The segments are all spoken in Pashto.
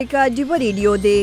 का عجیبه ریډیو دی.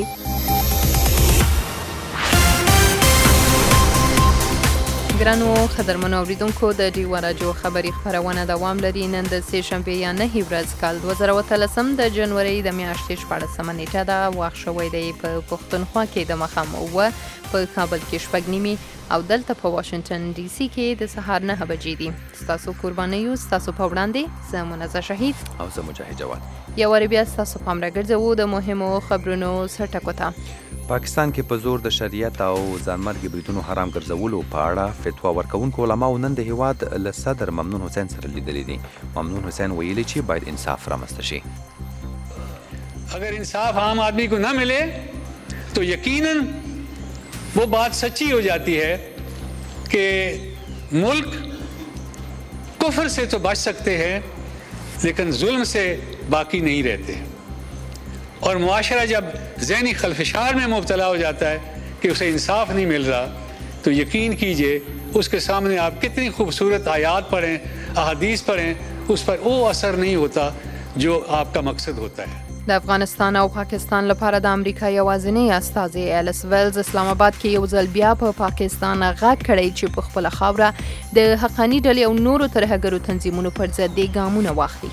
ګرانو قدرمنو اوریدونکو د ډیوه راډیو خبري خپرونه دوام لري. نن د سه شنبه یا 9 ورځ کال 2013 د جنوري د میاشتې 14 نیټه ده. وخت شوی دی په پښتونخوا کې د مخام او په کابل کې شپږ نیمې او دلته په واشنگټن ډي سي کې د سهار 9 بجې دي. تاسو قرباني یو تاسو په وړاندې زه منزه شهید او زه مجاهد جواد. یو ور بیا تاسو پام راګرځو د مهمو خبرونو سرټکو ته. پاکستان کې په زور د شریعت او ځانمرګي بریدونو حرام ګرځولو په اړه فتوا ورکوونکو علماو نن د هیواد له صدر ممنون حسین سره لیدلي دي. ممنون حسین ویلي چې باید انصاف رامنځته شي. اگر انصاف عام آدمی کو نہ ملے تو یقیناً وہ بات سچی ہو جاتی ہے کہ ملک کفر سے تو بچ سکتے ہیں لیکن ظلم سے باقی نہیں رہتے. اور معاشرہ جب ذہنی خلفشار میں مبتلا ہو جاتا ہے کہ اسے انصاف نہیں مل رہا تو یقین کیجئے اس کے سامنے آپ کتنی خوبصورت آیات پڑھیں احادیث پڑھیں اس پر وہ اثر نہیں ہوتا جو آپ کا مقصد ہوتا ہے. د افغانستان او پاکستان لپاره د امریکا یوازینی استازي الیس ویلز اسلام آباد کې یو ځل بیا په پاکستان غږ کړی چې په خپل خاوره د حقاني ډلې او نورو ترهګرو تنظیمونو پر ضد د ګامونه واخلي.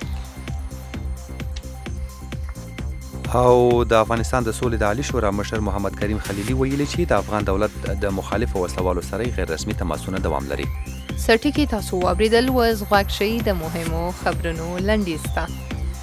او د افغانستان د سولې د عالی شورا مشر محمد کریم خلیلی ویلي چې د افغان دولت د مخالفو وسلوالو سره غیر رسمي تماسونه دوام لري. سرټکی تاسو اوریدل وز غږ شي د مهمو خبرونو لنډیز ته.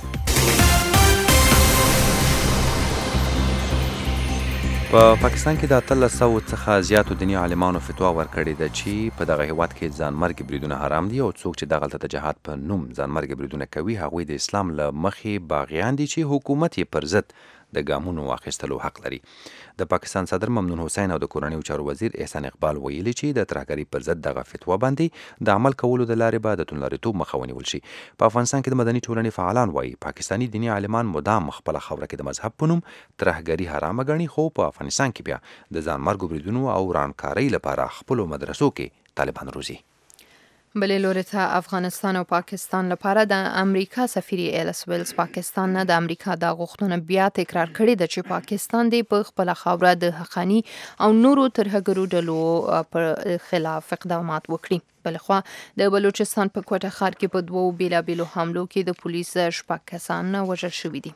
په پاکستان کې د 1300 څخه زیاتو دیني عالمانو فتوا ورکړې ده چې په دغه هیواد کې ځانمرګي بریدونه حرام دي او څوک چې دغلته د جهاد په نوم ځانمرګي بریدونه کوي هغوی د اسلام له مخې باغیان دي چې حکومت یې پر ضد د ګامونو واخیستلو حق لري. د پاکستان صدر ممنون حسین او د کورنیو چارو وزیر احسان اقبال ویلي چې د ترهګرۍ پر ضد دغه فتوا باندې د عمل کولو د لارې به د توندلاریتوب مخه ونیول شي. په افغانستان کې د مدني ټولنې فعالان وایي پاکستاني دیني عالمان مدام خپله خاوره کې د مذهب په نوم ترهګري حرامه ګڼي خو په افغانستان کې بیا د ځانمرګو بریدونو او رانکارۍ لپاره خپلو مدرسو کې طالبان روزي. بلې لوري ته افغانستان او پاکستان لپاره د امریکا سفیر الیس ویلز پاکستان نه د امریکا د غوښتنه بیا تکرار کړې ده چې پاکستان د په خپل خاوره د حقاني او نورو ترهګرو ډلو پر خلاف اقدامات وکړي. بلخوا د بلوچستان په کوټه ښار کې په 2 بیلابیلو حملو کې د پولیس 6 کسان وژل شوي دي.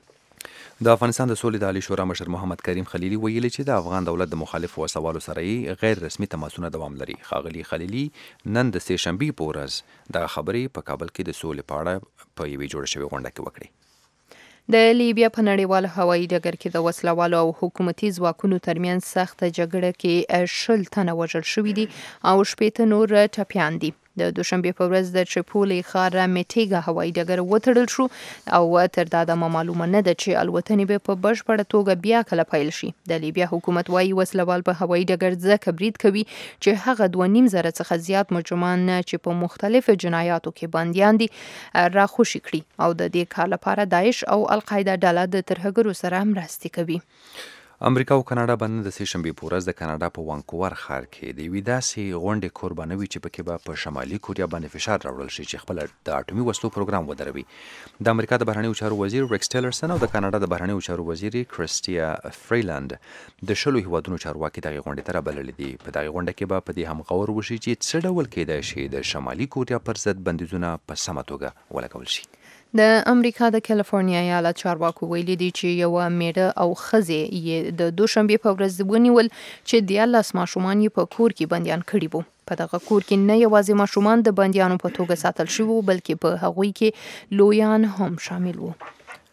د افغانستان د سولې د عالی شورا مشر محمد کریم خلیلی ویلي چې د افغان دولت د مخالفو وسوالو سره غیر رسمي تماسونه دوام لري. ښاغلي خلیلی نن د سه شنبې په ورځ د خبرې په کابل کې د سولې په اړه په یوې جوړه شوې غونډه کې وکړې. د لیبیا په نړیوال هوایي ډګر کې د وسلوالو او حکومتي ځواکونو ترمنځ سخت جګړه کې 10 تنه وژل شوي دي او 18 نور ټپیان دي. د دوشنبه په ورځ د چپولي ښار میټیګا هوایي ډګر وتړل شو او تر دا د معلومه نه ده چې الوتنې به په بشپړه توګه بیا کله پیل شي. د لیبیا حکومت وايي وسلوال په هوایي ډګر ځکه برید کوي چې هغه 2.5 زره څخه زیات مجرمان چې په مختلفو جنایاتو کې بنديان دي راخوشي کړي او د دې کار لپاره داعش او القاعده ډله د ترهګرو سره مرسته کوي. امریکا او کاناډا باندې د سه شنبې په ورځ د کاناډا په وانکوور ښار کې د یوې داسې غونډې قرباني وي چې پکې به په شمالي کوریا باندې فشار راوړل شي چې خپل د اټومي وسلو پروګرام ودروي. د امریکا د بهرنیو چارو وزیر ریکس ټیلرسن او د کاناډا د بهرنیو چارو وزیر کرسټیا فریلند د 10 هیوادونو چارواکي دغه غونډې ته رابللي دي. په دغه غونډه کې به په دې هم غور وشي چې څه ډول کېدای شي د شمالي کوریا پر ضد بندیزونه په سمه توګه ولګول شي. د امریکا د کالیفورنیا ایالت چارواکو ویلي دي چې یو میړه او ښځې یې د دوشنبې په ورځ ونیول چې 14 ماشومان یې په کور کې بندیان کړي وو. په دغه کور کې نه یوازې ماشومان د بندیانو په توګه ساتل شوي بلکې په هغوی کې لویان هم شامل وو.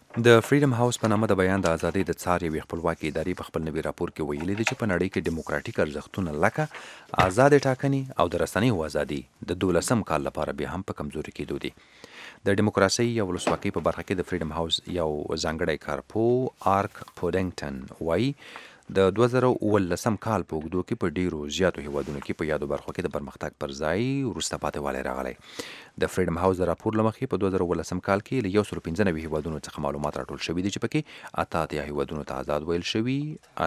د فریډم هاوس په نامه د بیان د ازادۍ د څار یوې خپلواکې ادارې په خپل نوي راپور کې ویلي دي چې په نړۍ کې ډیموکراټیک ارزښتونه لکه آزاد ټاکنې او د رسنیو ازادي د 12 کال لپاره بیا هم په کمزوري کېدو دي. د دیموکراسي او ولسواکۍ په برخه کې د فریډم هاوس یو ځانګړی کارپو آرک پودنګټن وایي د 2019 کال په اوږدو کې په ډیرو زیاتو هیوادونو کې په یادو برخو کې د پرمختګ پر ځای وروسته پاتې والی راغلی. د فریډم هاوس د راپور له مخې په 2019 کال کې له 195 هیوادونو څخه معلومات راټول شوي دي چې پکې 88 هیوادونو ته آزاد ویل شوي،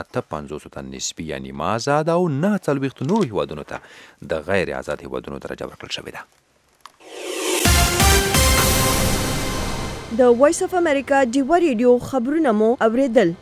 58 ته نسبي یا نیمه آزاد او 49 نورو هیوادونو ته د غیر آزاد هیوادونو درجه ورکړل شوې ده. د وایس اف امریکا ډیوا ریډیو خبرونه مو اوریدل.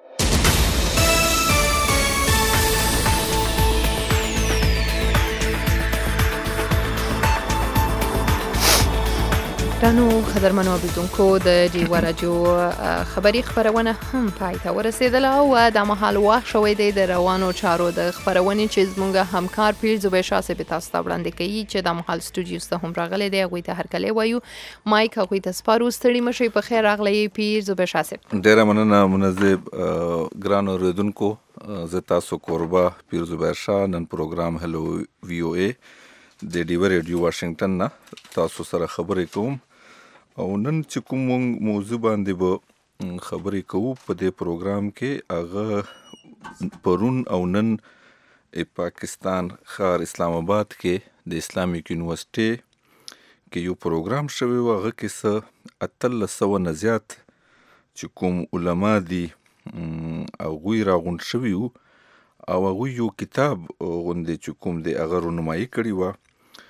رانو خبرمنو اوریدونکو د ډیوا راډیو خبری خبرونه هم پای ته ورسېدله او د مهال وخت شوی دی د روانو چارو د خبرونې چې زموږ همکار پیر زبیر شاه صاحب تاسو ته وړاندې کوي چې د مهال سټوډیو ته هم راغلی دی. هغوی ته هرکلی وایو. مایک هغوی ته سپارو. ستړي مه شئ. په خیر راغلی پیر زبیر شاه صاحب. ډیره مننه منظب ګران اوریدونکو. زه تاسو کوربه پیر زبیر شاه. نن پروګرام هلو وی او ای د ډیوا ریډیو واشنگټن نه تاسو سره خبرې کوم او نن چې کوم موضوع باندې به خبرې کوو په دې پروګرام کې هغه پرون او نن پاکستان ښار اسلام آباد کې د اسلامیک یونیورسټي کې یو پروګرام شوی و. هغه کې څه 1800 نه زیات چې کوم علما دي هغوی راغونډ شوي وو او هغوی یو کتاب غوندې چې کوم دی هغه رونمایي کړې وه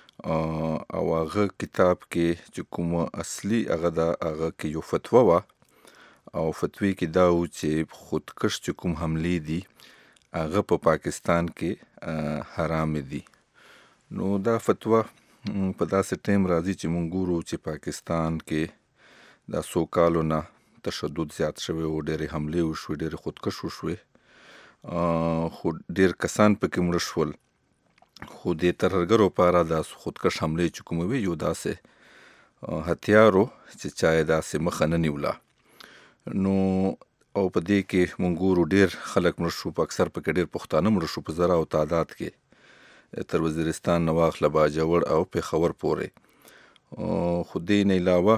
او هغه کتاب کې چې کوم اصلي هغه کې یو فتوا وه او فتوی کې دا و چې خودکش چې کوم حملې دي هغه په پاکستان کې حرام دي. نو دا فتوا په داسې ټایم راځي چې مونږ ګورو چې پاکستان کې دا 100 کالو نه تشدد زیات شوی او ډېرې حملې وشوې، ډېرې خودکش وشوې، خو ډېر کسان پکې مړه شول. خو د ترهګرو لپاره دا خودکش حملې چې کومې وي یو داسې هتیار و چې چا یې داسې مخه نه نیوله. نو او په دې کې مونږ ګورو ډېر خلک مړه شو، په اکثر پکې ډېر پښتانه مړه شو په زره او تعداد کې تر وزیرستان نه واخله باجوړ او پېښور پورې. خو دې نه علاوه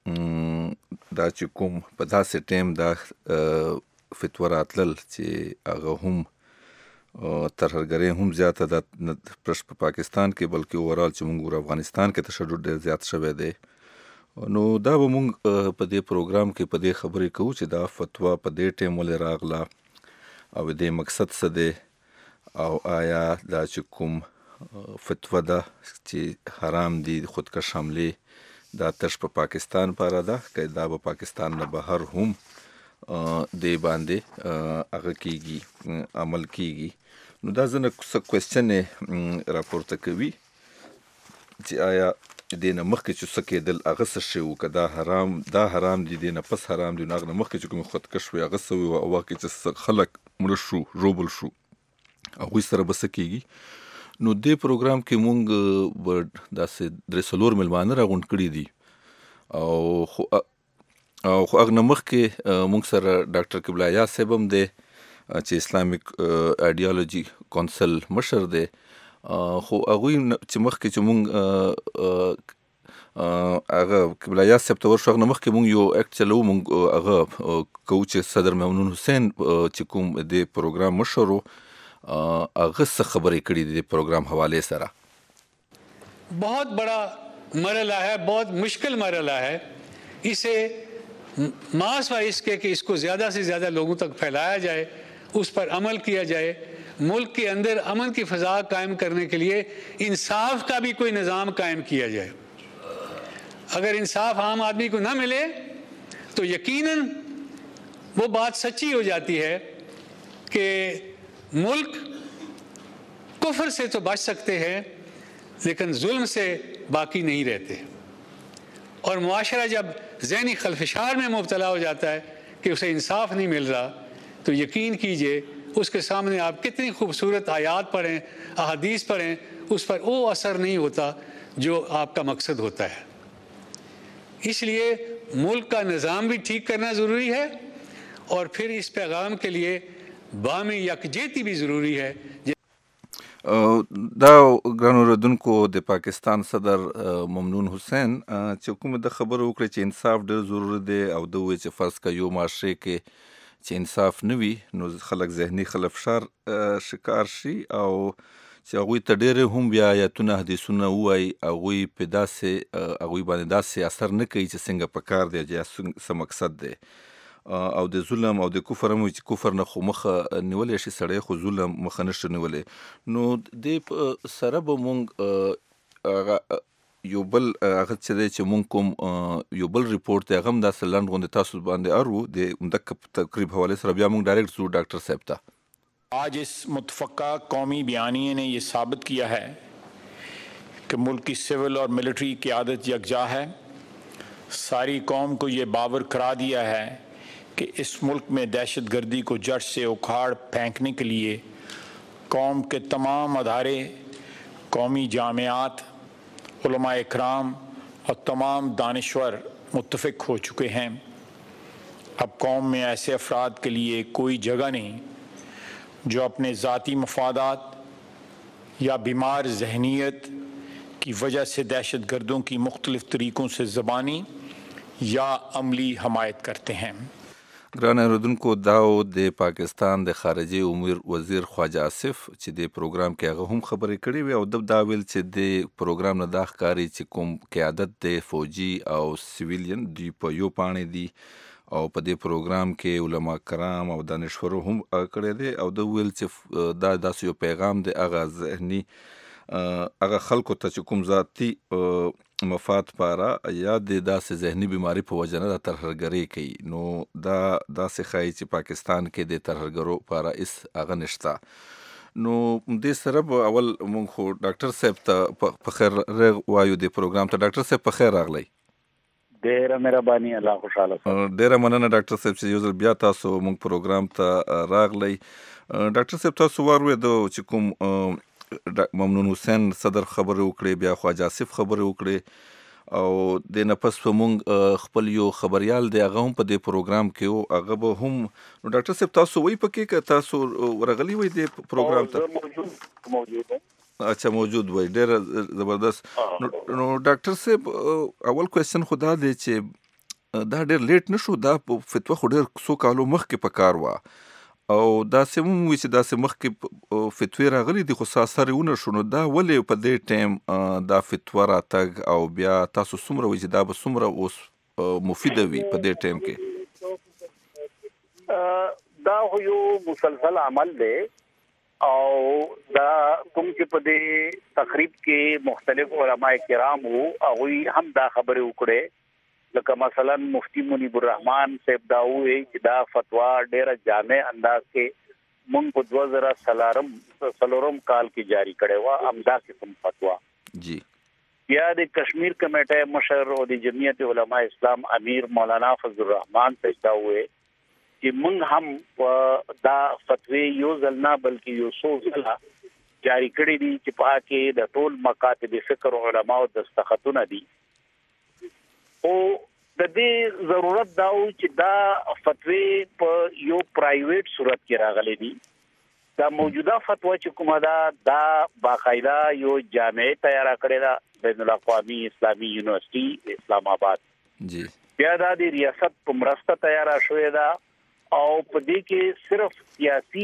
دا چې کوم په داسې ټایم دا فتوا راتلل چې هغه هم ترهګرۍ هم زیاته ده په پاکستان کې بلکې اوورال چې مونږ افغانستان کې تشدد ډېر زیات شوی دی. نو دا به مونږ په دې پروګرام کې په دې خبرې کوو چې دا فتوا په دې ټایم ولې راغله او دې مقصد څه دی او آیا دا چې کوم فتوا ده چې حرام دي خودکش حملې دا تش په پاکستان پاره ده که دا به پاکستان نه بهر هم دې باندې هغه کېږي عمل کېږي. نو دا ځنه څه کوېسچنې راپورته کوي چې آیا دې نه مخکې چې څه کېدل هغه څه شی و، که دا حرام دي دې نه پس حرام دي، نو هغه نه مخکې چې کوم خودکش وي هغه څه وي او هغه کې چې خلک مړه شو ژوبل شو هغوی سره به څه کېږي. نو دې پروګرام کې مونږ به داسې 3-4 مېلمانه راغونډ کړي دي او خو هغه نه مخکې مونږ سره ډاکټر قبله حیا صاحب هم دی چې اسلامیک ایډیالوجي کونسل مشر دی. خو هغوی چې مخکې چې مونږ هغه قبله حیا صاحب ته ورشو هغه نه مخکې مونږ یو اکټ چلوو، مونږ هغه کوو چې صدر ممنون حسین چې کوم د پروګرام مشر و هغه څه خبرې کړي دي د پروګرام حوالې سره. बहुत बड़ा मरला है, बहुत मुश्किल मरला है. इसे मास वाइज के कि इसको ज़्यादा से ज़्यादा लोगों तक फैलाया जाए, उस पर अमल किया जाए, मुल्क के अंदर अमन की फ़ज़ा कायम करने के लिए इंसाफ का भी कोई निज़ाम कायम किया जाए. अगर इंसाफ आम आदमी को ना मिले तो यकीनन वो बात सच्ची हो जाती है कि मुल्क कुफ्र से तो बच सकते हैं लेकिन जुल्म से बाकी नहीं रहते. और मुआशरा जब ज़हनी खलफशार में मुब्तला हो जाता है कि उसे इंसाफ नहीं मिल रहा तो यकीन कीजिए उसके सामने आप कितनी खूबसूरत आयात पढ़ें, अहादीस पढ़ें, उस पर वो असर नहीं होता जो आपका मकसद होता है. इसलिए मुल्क का निज़ाम भी ठीक करना ज़रूरी है और फिर इस पैगाम के लिए बामी यकजहती भी ज़रूरी है. دا ګران اوریدونکو د پاکستان صدر ممنون حسین چې کومه د خبرو وکړه چې انصاف ډېر ضروري دی او د وایي چې فرض که یو معاشرې کې چې انصاف نه وي نو خلک ذهني خلفشار شکار شي او چې هغوی ته ډېرې هم بیا آیتونه حدیثونه ووایي هغوی په داسې هغوی باندې داسې اثر نه کوي چې څنګه پکار دی یا څه مقصد دی او د ظلم او د کفر هم چې کفر نه خو مخه نیولی شي سړی خو ظلم مخه نشي نیولی. نو دې سره به مونږ یو بل هغه چې دی چې مونږ کوم یو بل ریپورټ دی هغه هم داسې لنډ غوندې تاسو باندې ارو د مدک تقریب حوالې سره بیا مونږ ډایرکټ ځو ډاکټر صاحب ته. आज इस मुतफ़क्का कौमी बयानिए ने ये साबित किया है कि मुल्क की सिविल और मिलिट्री क़यादत यकजा है. सारी कौम को ये बावर करा दिया है कि इस मुल्क में दहशत गर्दी को जड़ से उखाड़ फेंकने के लिए कौम के तमाम अदारे, कौमी जामियात, उलमा इकराम और तमाम दानिश्वर मुत्तफ़िक हो चुके हैं. अब कौम में ऐसे अफराद के लिए कोई जगह नहीं जो अपने ज़ाती मफादात या बीमार जहनीत की वजह से दहशत गर्दों की मुख्तलिफ तरीक़ों से ज़बानी या अमली हमायत करते हैं. ګران اوریدونکو دا د پاکستان د خارجي امور وزیر خواجه آصف چې د پروګرام کې هغه هم خبرې کړې وي او دا ویل چې د پروګرام نه دا ښکاري چې کوم قیادت د فوجي او سیویلین دی په یو پاڼې دي او په دې پروګرام کې علما کرام او دانشورو هم کړی دی او د ویل چې دا داسې یو پیغام دی هغه ذهني هغه خلکو ته چې کوم ذاتي مفاد پاره یا د داسې ذهني بیماری په وجه نه د ترهګرۍ کوي. نو دا داسې ښایي چې پاکستان کې د ترهګرو پاره هېڅ هغه نشته. نو دې سره به اول مونږ خو ډاکټر صاحب ته په خیر وایو د پروګرام ته. ډاکټر صاحب په خیر راغلی. ډیره مهرباني، الله خوشاله سره. ډیره مننه ډاکټر صاحب چې یو ځل بیا تاسو مونږ پروګرام ته راغلی. ډاکټر صاحب تاسو واورېدو چې کوم ممنون حسین صدر خبرې وکړې، بیا خواجه آصف خبرې وکړې او د نفس په مونږ خپل یو خبریال دی هغه هم په دې پروګرام کې و، هغه به هم. نو ډاکټر صاحب تاسو وایي پکې که تاسو ورغلی وای د پروګرام ته؟ موجود اچھا موجود وای، ډېر زبردست. نو ډاکټر صاحب اول کوېسچن خو دا دی چې دا ډېر لیټ نه شو؟ دا فتوا خو ډېر څو کالو مخکې پکار وه او داسې هم وي چې داسې مخکې فتوې راغلي دي خو اثر یې ونه شو. نو دا ولې په دې ټایم دا فتوا راتګ او بیا تاسو څومره وایي چې دا به څومره اوس مفیده وي په دې ټایم کې؟ دا خو یو مسلسل عمل دی او دا کوم چې په دې تقریب کې مختلف علماء کرام وو هغوی هم دا خبرې وکړې، لکه مثلا مفتی منیب الرحمان صاحب دا وایي چې دا فتوا ډېره جامع انداز کې مونږ په 2014 کال کې جاری کړې وه، همدا قسم فتوا. جی بیا د کشمیر کمیټې مشر او د جمعیت علماء اسلام امیر مولانا فضل الرحمان صاحب دا وایي چې مونږ هم دا فتوی یو ځل نه بلکې یو څو ځله جاری کړي دي چې په هغه کې د ټول مکاتب فکر علماء دستخطونه دي. او د دې ضرورت دا و چې دا فتوی په یو پرایویټ صورت کې راغلي دي. دا موجوده فتوا چې کومه دا باقاعده یو جامع تیار کړی دا بین الاقوامی اسلامی یونیورسيټي اسلام آباد. جی بیا دا د ریاست په مرسته تیار شوې ده او په دې کې صرف سیاسي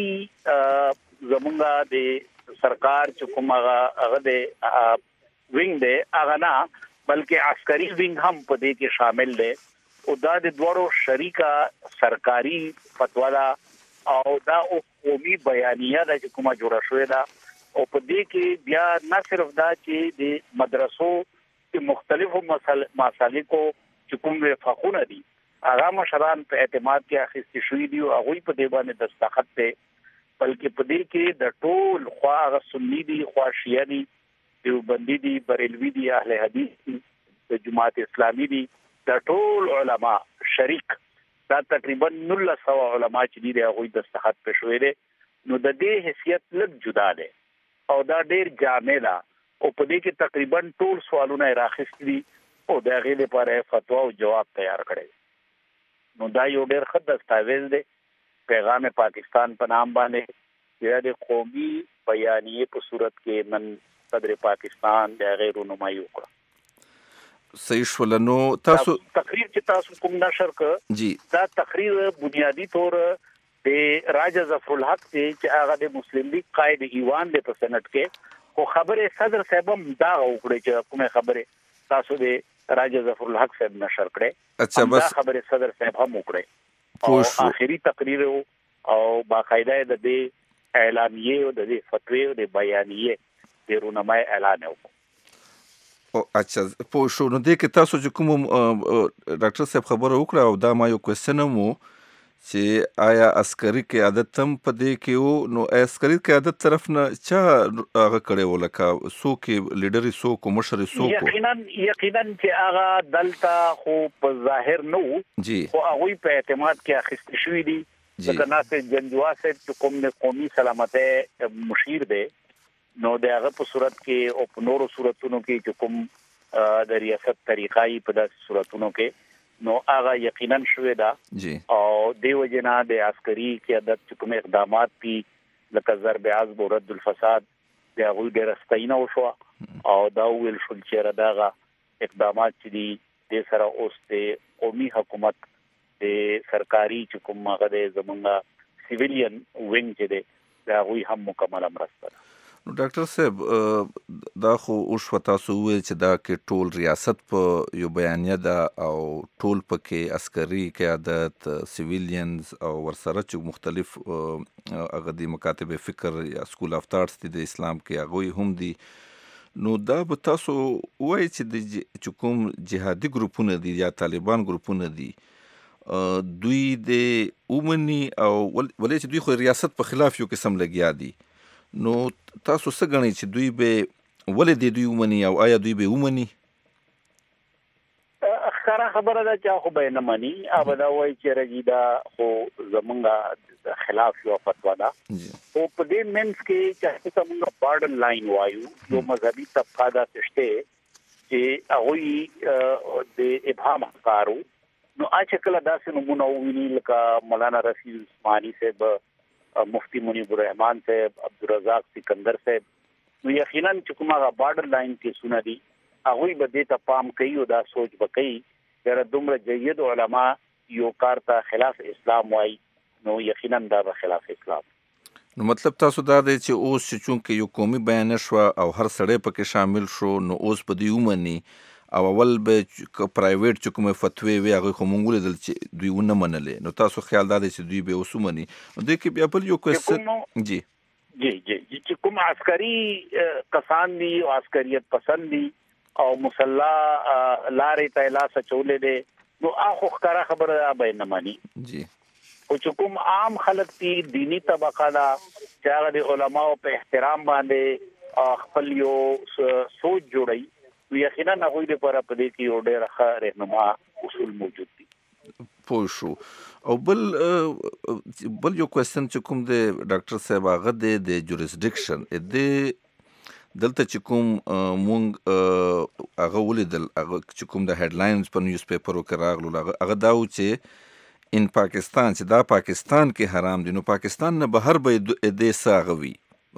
زمونږه د سرکار چې کومه د وینګ دی هغه نه بلکې عسکري وینګ هم په دې کې شامل دی او دا د دوړو شریکه سرکاري فتوا ده او دا قومي بیانیه ده چې کومه جوړه شوې ده او په دې کې بیا نه صرف دا چې د مدرسو د مختلفو مسالکو چې کوم وفاقونه دي هغه مشران په اعتماد کې اخیستي شوي دي او هغوی په دې باندې دستخط دی، بلکې په دې کې د ټول خوا هغه سني دي، خوا شیعه دي، دیوبندي دي، بریلوي دي، اهل حدیث دي، د جماعت اسلامي دي، د ټول علما شریک دا تقریبا 1900 علما چې دي هغوی دستخط په شوي دي. نو د دې حیثیت لږ جدا دی او دا ډېر جامع ده او په دې کې تقریبا ټول سوالونه راخیستي دي او د هغې لپاره فتوا او جواب تیار کړی. نو دا یو ډېر ښه دستاویز دی، پیغام پاکستان په نام باندې د قومي بیانیې په صورت کې نن صدر پاکستان د هغې رونمایي وکړه. صحیح شوله. نو تاسو تقریر چې تاسو کوم نشر کړ جی دا تقریر بنیادی طور د راجا ظفر الحق چې هغه د مسلم لیگ قائد ایوان دی په سنټ کې، خو خبره صدر صاحب هم دا وکړي چې کومه خبره تاسو د راجا ظفر الحق صاحب نشر کړي. اچھا بس خبره صدر صاحب هم وکړي او آخري تقریر او باقاعده د دې اعلامیه او د دې فتوی او د بیانیه د رونمای اعلان وکړ. اچھا په شو نو دې کې تاسو چې کوم ډاکټر صاحب خبره وکړه او دا ما یو کوېسچن مو چې آیا عسکري قیادت هم په دې کې وو نو عسکري قیادت طرف نه چا هغه کړی و لکه څوک لیډر څوک مشر څوک یقینا چې هغه دلته خو په ظاهر نه وو جی خو هغه په اعتماد کې اخیستل شوی دی ځکه ناصر جنجوا چې کوم د قومي سلامتۍ مشیر دی نو دغه په صورت کې او په نورو صورتونو کې چې کوم د ریاست طریقای په داسې صورتونو کې نو هغه یقینا شوی دا جی او دیو جنا د عسکري قیادت چې کوم اقدامات پی لکه ضرب عزب او رد الفساد د هغه د رستاینه وشو او دا ویل شول چې دغه اقدامات چې دي د سره اوس د قومي حکومت د سرکاري چې کوم هغه د زمونږه سیویلین وینګ چې دی دا غوي هم مکمل مرسته نو ډاکټر صاحب دا خو اوس تاسو وویل چې دا کې ټول ریاست په یو بیانیه ده او ټول پکې عسکري قیادت سیویلینز او ورسره چې مختلف هغه د مکاتب فکر یا سکول اف تارټس د اسلام کې هغه هم دي نو دا به تاسو وایي چې کوم جهادي ګروپونه دي یا طالبان ګروپونه دي دوی د اومني او ولې چې دوی خو ریاست په خلاف یو قسم لګیا دي نو تاسو څه غنئ چې دوی به ولې دوی ومني او آیا دوی به ومني خره خبره ده چې خو به نه مني ابدا وایي چې رجیدا خو زمونږه خلاف یو فتوا ده او په دې منس کې چې څنګه بارډر لاین وایو یو مذهبي طبقه دا شته چې هغه د ابهام کارو نو اچکل داسې نمونه ویني لکه مولانا رفیع عثماني صاحب مفتی منیب الرحمن صاحب عبدالرزاق سکندر صاحب نو یقینا چې کومه بارډر لاین کې سونه دي هغه به دې ته پام کوي او دا سوچ وکړي چې دومره جید علما یو کار ته خلاف اسلام وای نو یقینا دا به خلاف اسلام نو مطلب تاسو دا دی چې اوس چې چونکه یو قومي بیان شو او هر سړی پکې شامل شو نو اوس په دې ومني او اول به پرایویټ چې کومه فتوی وي هغه خو مونږ لیدل چې دوی ونه منلې نو تاسو خیال دا دی چې دوی به وسومني نو د کې بیا بل یو کوېسچن جی چې کوم عسکري کسان دي او عسکریت پسند دي او مسلح لارې ته لاس چولې دي نو اخو ښکارا خبره به نه مانی جی او چې کوم عام خلک دي دینی طبقه دا چې هغه د علماو په احترام باندې خپل یو سوچ جوړي یقینا هغه د لپاره په دې کې یو ډېر ښه رهنما اصول موجود دي پوه شو او بل یو کوېسچن چې کوم د ډاکټر صاحب هغه د جوریسډکشن دلته چې کوم مونږ هغه ولیدل هغه چې کوم د هیډلاینز په نیوز پیپرو کې راغلو هغه دا و چې ان پاکستان چې دا پاکستان کې حرام دي نو پاکستان نه بهر به دې ساغوي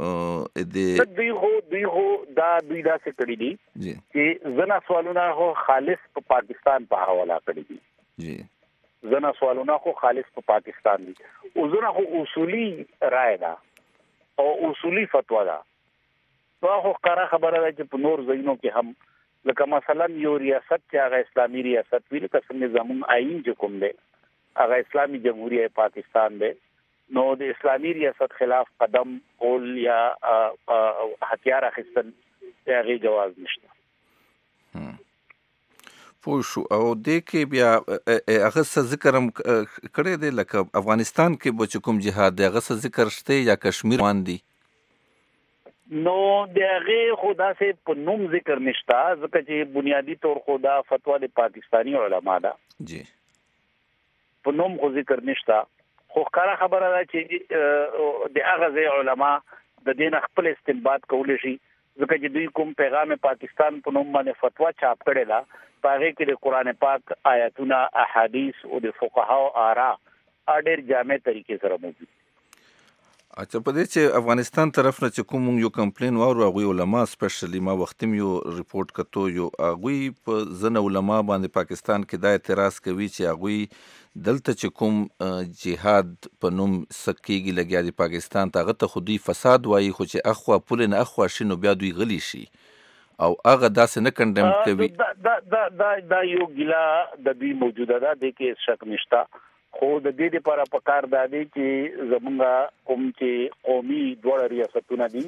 دوی هو دا څه کړی دي چې زنا سوالونه هو خالص په پاکستان په حواله کړی دي جی زنا سوالونه خو خالص په پاکستان دي او زنا خو اصولي رائے ده او اصولي فتوا ده نو خو قرا خبره ده چې په نور ځایونو کې هم لکه مثلا یو ریاست چې هغه اسلامي ریاست ویل کسمه زمون آئین چې کوم دی هغه اسلامي جمهوریت پاکستان دی نو د اسلامي ریاست خلاف قدم کول یا هتیار اخیستل هغه جواز نشته پوه شو او دې کې بیا هغه څه ذکر هم کړی دی لکه افغانستان کې به چې کوم جهاد دی هغه څه ذکر شته یا کشمیر باندې نو دغه خدا سے په نوم ذکر نشتا ځکه چې بنیادی طور خدا فتوا د پاکستانی علما ده جی په نوم خو ذکر نشتا خو ښکارا خبره ده چې د هغه ځای علما د دین خپل استنباط کول شي ځکه چې دوی کوم پیغام پاکستان په نوم باندې فتوا چاپ کړي لا پاره کې د قران پاک آیاتونه احادیث او د فقهاو آرا ډېر جامع طریقې سره موجود اچھا په دې چې افغانستان طرف نه چې کوم یو کمپلین وارو هغه علما سپیشلی ما وختم یو ریپورت کتو یو هغه په ځنه علما باندې پاکستان کې دا اعتراض کوي چې هغه دلته چې کوم جهاد په نوم سکیږي لګیا دی پاکستان ته هغه ته خودي فساد وایي خو چې اخوا پول نه اخوا شنو بیا دوی غلی شي او هغه داسې نه کنډم کوي دا یو ګیلا د دې موجوده ده د کې شک نشتا خو د دې لپاره پکار دا دی چې زمونږ کوم چې قومي دوه ریاستونه دي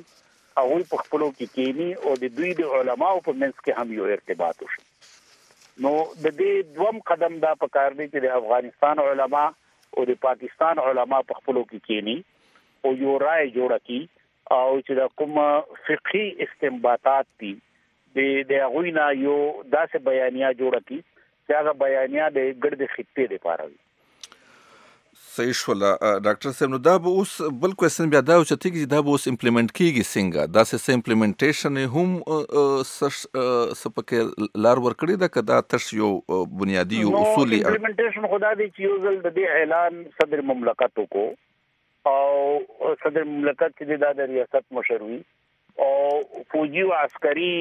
هغه په خپلو کې کېنی او د دوی د علماو په منځ کې هم یو ارتباط وشي. نو د دې دوم قدم دا پکار دی چې د افغانستان علما او د پاکستان علما په خپلو کې کېنی او یو رائے جوړه کی او چې د کوم فقهي استنباطات دي د غوینا یو داسې بیانیه جوړه کی چې هغه بیانیه د ګرد خطې لپاره وي. صحیح شولا ډاکټر صاحب. نو دا به اوس بل کوېسچن بیا دا چې تیږي دا به اوس امپلیمنٹ کیږي څنګه دا سه امپلیمنټیشن هم سپکه لار ور کړی دا کدا تر یو بنیادی یو اصول امپلیمنټیشن خدا دې چې یو ځل د اعلان صدر مملکت کو او صدر مملکت چې د ریاست مشروي او فوجي او عسکري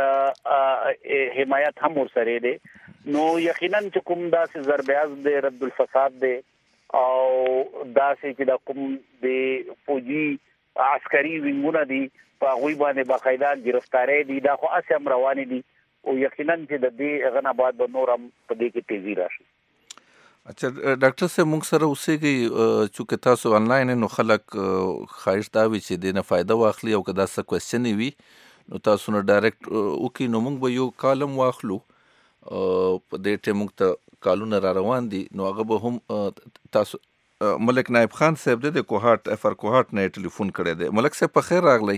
حمایت هم ورسره دي. نو یقینا چې کوم داسې ضربیاز د رد الفساد دي او داسې چې د کوم د فوجي عسکري وینګونه دي په غوي باندې باقاعده گرفتاری دي دا خو اسم روان دي او یقینا چې د دې غنا بعد به نورم په دې کې تیزی راشي. اچھا ډاکټر صاحب موږ سره اوسېږي چې تاسو آنلاین نو خلک خواهش دا وي چې د نه فائدہ واخلي او کدا څه کوېسچن وي نو تاسو نه ډایرکټ وکي نو موږ به یو کالم واخلو په دې ټیم موږ ته کالونه را روان دي نو هغه به هم تاسو ملک نائب خان صاحب د کوهات افر کوهات نه ټلیفون کړی دی. ملک صاحب په خیر راغلی.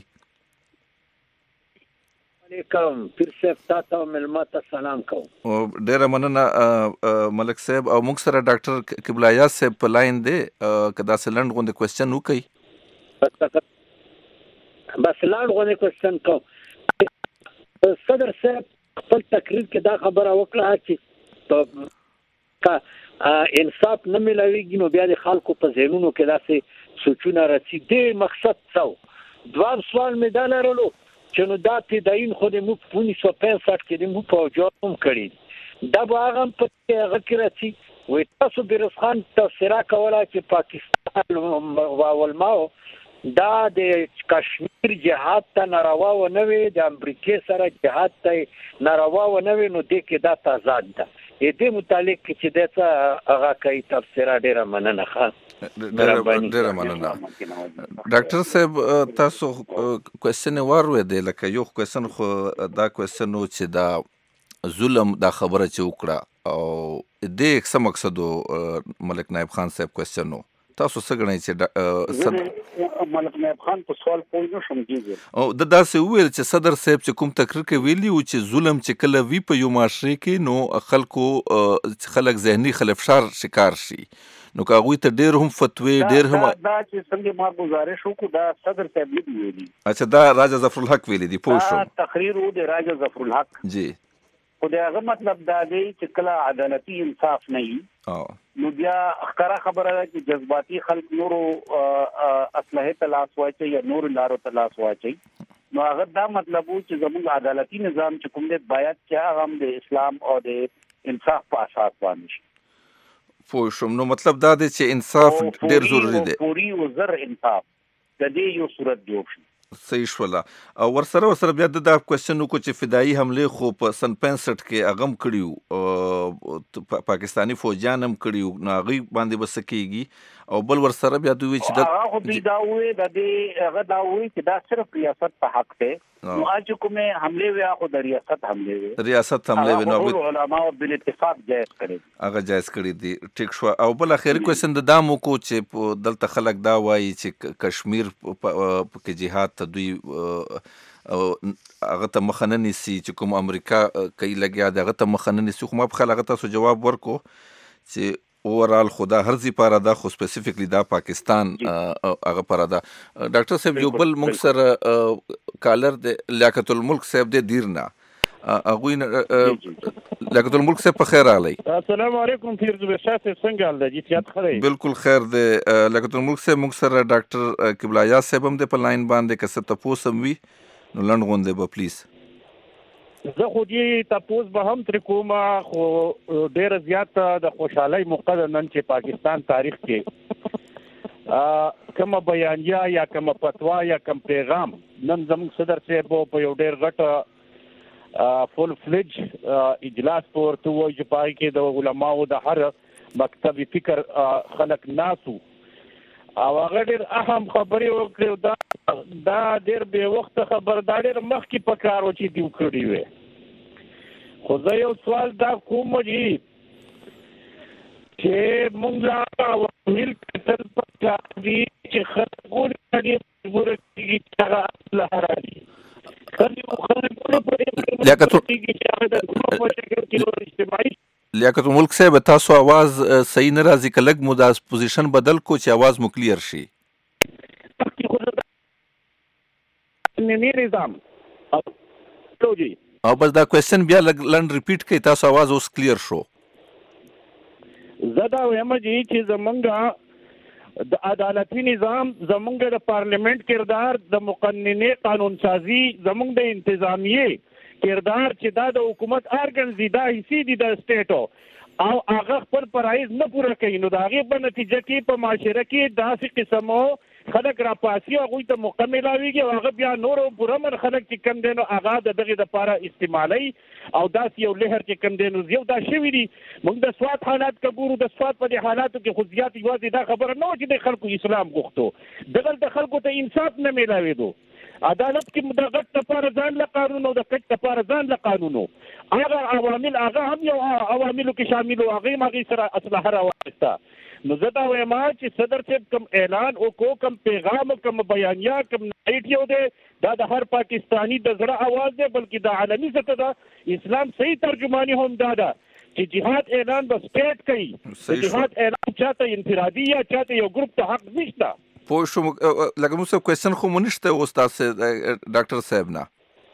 علیکم پیر صاحب تاسو ملمت سلام کوم. ډیره مننه ملک صاحب او موږ سره ډاکټر قبلایات صاحب په لاین دی کدا سلند غونډه کوېسچن وکي بس لاړ غونډه کوېسچن کوم. صدر صاحب خپل تقریر کې دا خبره وکړه چې انصاف نه ملويږي نو بیا د خلکو په ذهنونو کې داسې سوچونه راځي. د مقصد څه دوه سوال مې دا لرلو چې نو دا تدین خو د مو په 1965 کې د مو په جوړوم کړی دا به هغه په هغه کې راځي وي تاسو بیرس خان تفسیره کوله چې پاکستان ولماو دا د کشمیر جهاد ته ناروا و نه وي د امریکای سره جهاد ته ناروا و نه وي نو د کې دا تضاد ده. دې متعلق چې دغه هغه کوي تفسیره ډیره مننه خان. ډیره مننه ډاکټر صاحب. تاسو کوېسچن واروي دی لکه یو کوېسچن خو دا کوېسچن چې دا ظلم دا خبره چې وکړه او دې څه مقصد ملک نائب خان صاحب کوېسچن تاسو څه غواړئ چې ملک نائب خان په سوال پوه نه شم کیږي او د داسې ویل چې صدر صاحب چې کوم تقریر کې ویلی او چې ظلم چې کله وی په یو معاشره کې نو خلک ذهني خلفشار شکار شي نو کاغوی ته ډیر هم فتوی ډیر هم دا چې څنګه ما گزارش وکړو دا صدر صاحب ویلي. اچھا دا راجا ظفر الحق ویلي دی پوه شو تقریر و د راجا ظفر الحق جی خو دغه مطلب دا دی چې کله عدالتي انصاف نه وي نو بیا ښکاره خبره ده چې جذباتي خلک نورو اسلحه تلاش واچي یا نور لارو تلاش واچي نو هغه دا مطلب و چې زموږ عدالتي نظام چې کوم دی باید چې هغه د اسلام او د انصاف په اساس باندې شي. پوه شوم. نو مطلب دا دی چې انصاف ډیر ضروری دی. پوری او زر انصاف د دې یو صورت جوړ شي. صحیح شولا او ورسره بیا د کوېسچن کو چې فدایي حمله خو په سن 65 کې اغم کړیو پاکستانی فوجان هم کړیو نو هغه باندې بس کېږي او بل ورسره بیا دوی چې هغه خو دوی دا وې د دې هغه دا وې چې دا صرف ریاست په حق ته نو اج کومه حمله ویا خو د ریاست حمله وی ریاست حمله وی نو علماء بل اتفاق جائز کړی هغه جائز کړی دی ټیک شو او بل اخر کوېسچن د دامو کو چې دلته خلک دا وایي چې کشمیر په جهاد ته دوی هغه ته مخنه نیسي چې کوم امریکا کوي لګیا دغه ته مخنه نیسي خو ما په خلک تاسو جواب ورکو چې اوورال خدا هر زی پاره دا خو سپیسیفیکلی دا پاکستان هغه پاره دا. ډاکټر صاحب یو بل موږ سره کالر د لیاقت الملک صاحب د دیرنا اغوی لیاقت الملک صاحب په خیر علی. السلام علیکم پیر زبیر شاه صاحب څنګه حال دی؟ جیات خره بالکل خیر دی. لیاقت الملک صاحب موږ سره ډاکټر قبلایات صاحب هم د په لاین باندې کسه تاسو هم وی نو لند غونډه به پلیز زه خو دې تاسو به هم تر کومه خو ډیر زیات د خوشحالي موقع نن چې پاکستان تاریخ کې کوم بیانیه یا کوم فتوا یا کوم پیغام نن زموږ صدر صاحب په یو ډیر غټ فول فلج اجلاس ورته وایي چې پای کې د علماو د هر مکتب فکر خلق ناسو او هغه ډیر اهم خبرې وکړې دا دا ډېر بې وخته خبر دا ډېر مخکې په کار و چې دیو کړي وي خو زه یو سوال دا کوم چې موږ لا عوامل کتل پکار دي چې خلک ګوري مجبور کېږي چې هغه اصله راځي لیاقت الملک صاحب تاسو आवाज صحیح نه راځي که لږ مو دا پوزیشن بدل کو چې आवाज مو کلیر شي نظام او بس دا کوېسچن بیا لنډ ریپیټ کړئ تاسو आवाज اوس کلیر شو زه دا وایم چې زمونږ د عدالتي نظام زمونږ د پارلیمنت کردار د مقننې قانون سازي زمونږ د انتظامیه کردار چې دا د حکومت ارګنز دي دا حصي دي د سټیټو او هغه خپل فرایض نه پوره کوي نو د هغې په نتیجه کې په معاشره کې داسې قسمو خلک راپاسي هغوی ته موقع میلاویږي او هغه بیا نور پوره من خلک چې کم دی نو هغه د دغې دپاره استعمالوي او داسې یو لهر چې کم دی نو یو دا شوي دي موږ د سوات حالات که ګورو د سوات په دې حالاتو کې خو زیات یوازې دا خبره نه وه چې د خلکو اسلام غوښتو دغلته خلکو ته انصاف نه میلاوېدو عدالت کې د غټ لپاره ځان له قانون او د کټ لپاره ځان له قانونو هغه عوامل هغه هم یو عواملو کې شامل وو هغې هم هغې سره اصلاح راوسته نو زه دا وایم چې صدر صاحب کوم اعلان وکړو کوم پیغام کوم بیانیه کوم نایټ یو دی دا د هر پاکستاني د زړه اواز دی بلکې د عالمي سطح د اسلام صحیح ترجماني هم دا ده چې جهاد اعلان به سټیټ کوي جهاد اعلان چاته انفرادي یا چاته یو ګروپ ته حق نشته پوه شوم لکه موږ صاحب کوېسچن خو مو نشته اوس تاسې ډاکټر صاحب نه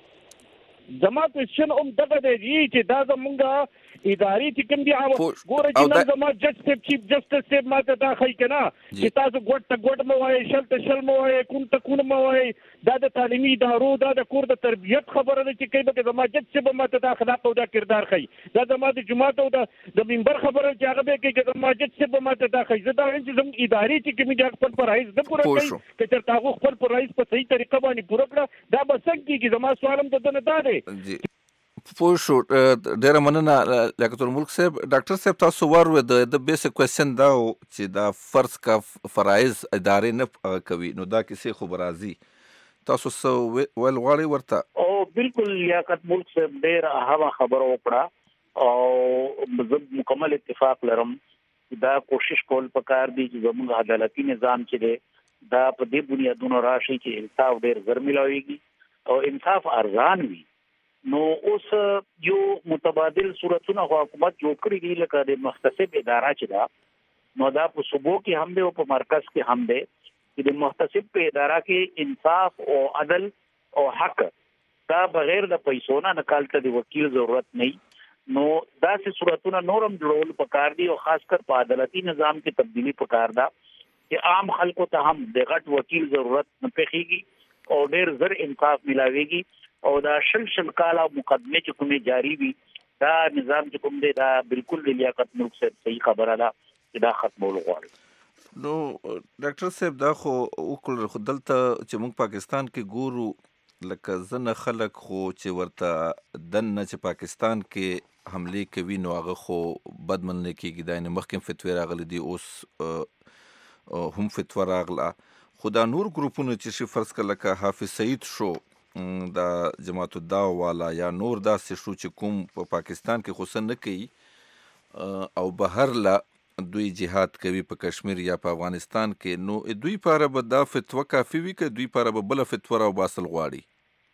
زما کوېسچن هم دغه دی چې دا زمونږ اداري چې کوم دي ګوره چې نن زما جج صاحب چیف جسټس صاحب ماته دا ښایي که نه چې تاسو ګوډ ته ګوډ مه وایئ شل ته شل مه وایئ کون ته کون مه وایئ دا د تعلیمي ادارو دا د کور د تربیت خبره ده چې کوي بلکې زما جج صاحب ماته دا اخلاق او دا کردار ښایي دا زما د جومات او د منبر خبره چې هغه به کوي چې زما جج صاحب ماته دا ښایي زه دا وایم چې زموږ ادارې چې کومې دي خپل فرایض نه پوره کوي که چېرته هغو خپل فرایض په صحیح طریقه باندې پوره کړه دا به څنګه کېږي زما سوال هم د ده نه دا دی پوه شو ډېره مننه لیاقت الملک صاحب ډاکټر صاحب تاسو واورئ د بیسک کوېسچن دا و چې دا فرض کا فرایض ادارې نه کوي نو دا کیسې خو به راځي تاسو څه ویل غواړئ ورته او بالکل لیاقت ملک صاحب ډېر اهمه خبره وکړه او زه مکمل اتفاق لرم دا کوشش کول پکار دی چې زموږ عدالتي نظام چې دی دا په دې بنیادونو راشي چې انصاف ډېر زر میلاویږي او انصاف ارزان وي نو اوس یو متبادل صورتونه خو حکومت جوړ کړي دي لکه د محتسب اداره چې ده نو دا په صوبو کې هم دی او په مرکز کې هم دی چې د محتسب په اداره کې انصاف او عدل او حق دا بغیر د پیسو نه نکالته د وکیل ضرورت نه نو داسې صورتونه نورم جوړول پکار دي او خاص کر په عدالتي نظام کې تبدیلی پکار ده چې عام خلکو ته هم د غټ وکیل ضرورت نه پېښیږي او ډېر زر انصاف ملاويږي او دا شل کاله مقدمه چې کومه جاری وي دا نظام چې کوم دی دا بالکل د لیاقت ملک صاحب صحیح خبره ده چې دا ختمول غواړي نو ډاکټر صاحب دا خو وکړل خو دلته چې موږ پاکستان کې ګورو لکه ځنه خلک خو چې ورته دننه چې پاکستان کې حملې کوي نو هغه خو بد منل کېږي دا یعنې مخکې فتوې راغلي دي اوس هم فتوه راغله خو دا نور ګروپونه چې شي فرض کړه لکه حافظ سعید شو دا جماعت الدعوه والا یا نور داسې شو چې کوم په پاکستان کې خو څه نه کوي او بهر لا دوی جهاد کوي په کشمیر یا په افغانستان کې نو دوی لپاره به دا فتوه کافي وي که دوی لپاره به بله فتوه راوباسل غواړي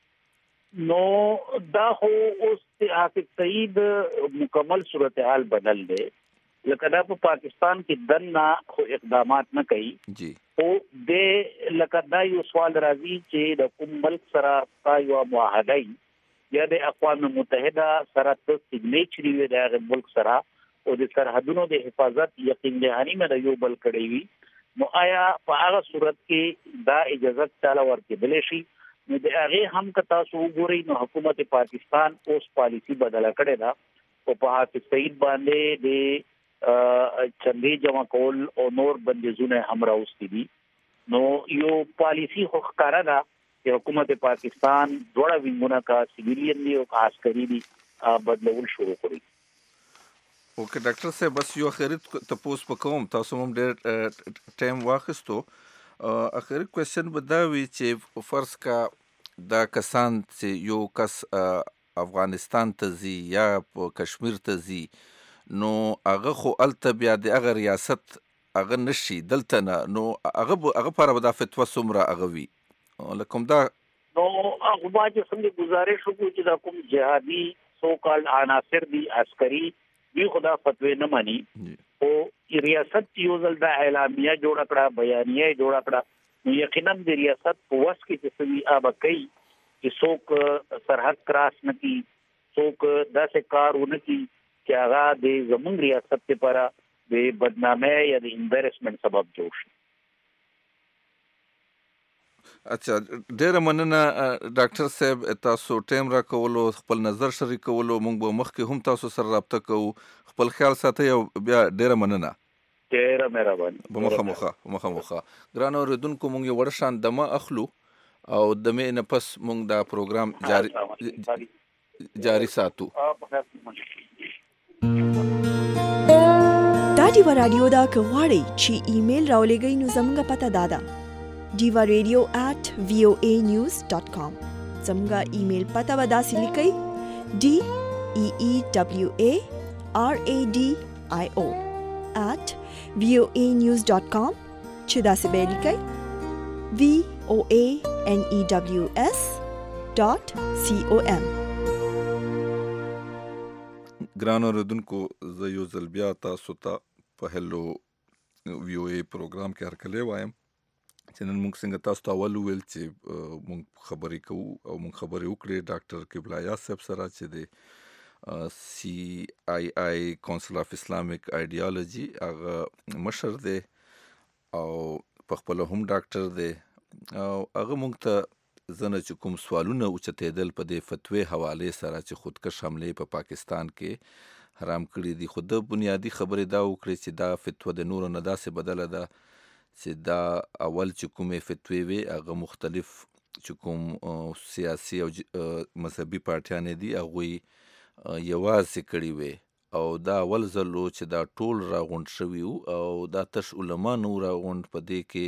نو دا خو اوس حافظ سعید مکمل صورتحال بدل دی لکه دا په پاکستان کې دننه خو اقدامات نه کوي جی او د لکه دا یو سوال راځي چې د کوم ملک سره یو معاهده یا د اقوام متحده سره د سیګنیچر وي د هغه ملک سره او د سرحدونو د حفاظت یقین دهاني مې د یو بل کړی وي نو آیا په هغه صورت کې دا اجازه تعالی ورکړي شي نو د هغه هم کتا سو ګوري نو حکومت پاکستان اوس پالیسی بدله کړې ده او په حافظ سعید باندې د چندې جمع کول او نور بندیزونه هم راوستي دي نو یو پالیسی خو ښکاره ده چې حکومت پاکستان دوړه وینګونه کا سیویلین دی او عسکري دی بدلول شروع کړی اوکې ډاکټر صاحب بس یو اخرت تاسو په کوم تاسو هم ډېر ټایم واخیستو اخري کوېسچن به دا وي چې فرض کا دا کسان چې یو کس افغانستان ته ځي یا په کشمیر ته ځي نو هغه خو هلته بیا د هغه ریاست هغه نشي دلته نه، نو هغه پر به دا فتوا څومره هغه وي لکه دا نو هغه باید څنګه گزارش وکړو چې دا کوم جهادي سو کال عناصر دي عسکري دی خدا فتوی نه مانی او ریاست یو ځل د اعلامیه جوړ کړه بیانیه جوړ کړه نو یقینا د ریاست په وس کې چې سوي آب کوي چې څوک سرحد کراس نه کی څوک داسې کارونه کی چې هغه د زموږ ریاست لپاره د بدنامۍ یا د امبیرسمنت سبب جوړ شي. اچھا ډیره مننه ډاکټر صاحب، تاسو ټیم را کولو خپل نظر شریکولو، موږ به مخکې هم تاسو سره رابطه کوو. خپل خیال ساتئ او بیا ډیره مننه. ډیره مهرباني. مخه ګران اوریدونکو، موږ یو وړ شان دمه اخلو او دمه نه پس موږ دا پروګرام جاری ساتو. دا دیوا رادیو دا که غواړئ چې ایمیل راولېږئ نو زموږ پته دا ده divaradio@voanews.com. زموږ ایمیل پته به داسې لیکئ DEEWARADIO@voanews.com چې داسې به لیکئ VOANEWS.com. ګران اوریدونکو، زه یو ځل بیا تاسو ته په هلو VOA پروګرام کې هرکلی وایم چې نن موږ څنګه تاسو ته اول وویل چې موږ خبرې کوو او موږ خبرې وکړې ډاکټر قبلایه صاحب سره چې د CII کونسل اف اسلامیک آیډیالوجي هغه مشر دی او پخپله هم ډاکټر دی او هغه موږ ته زنه چې کوم سوالونه اوچتېدل په دې فتوی حوالې سره چې خودکش حملې په پاکستان کې حرام کړي دي، خو د بنیادی خبرې دا وکړي چې دا فتوا د نورو نه داسې بدله ده چې دا اول چې کومې فتوی وي هغه مختلف چې کوم سیاسي او مذهبي پارټیانې دي هغوی یوازې کړي وي او دا اول ځل و چې دا ټول راغونډ شوي وو او دا تش علما نه وو راغونډ، په دې کې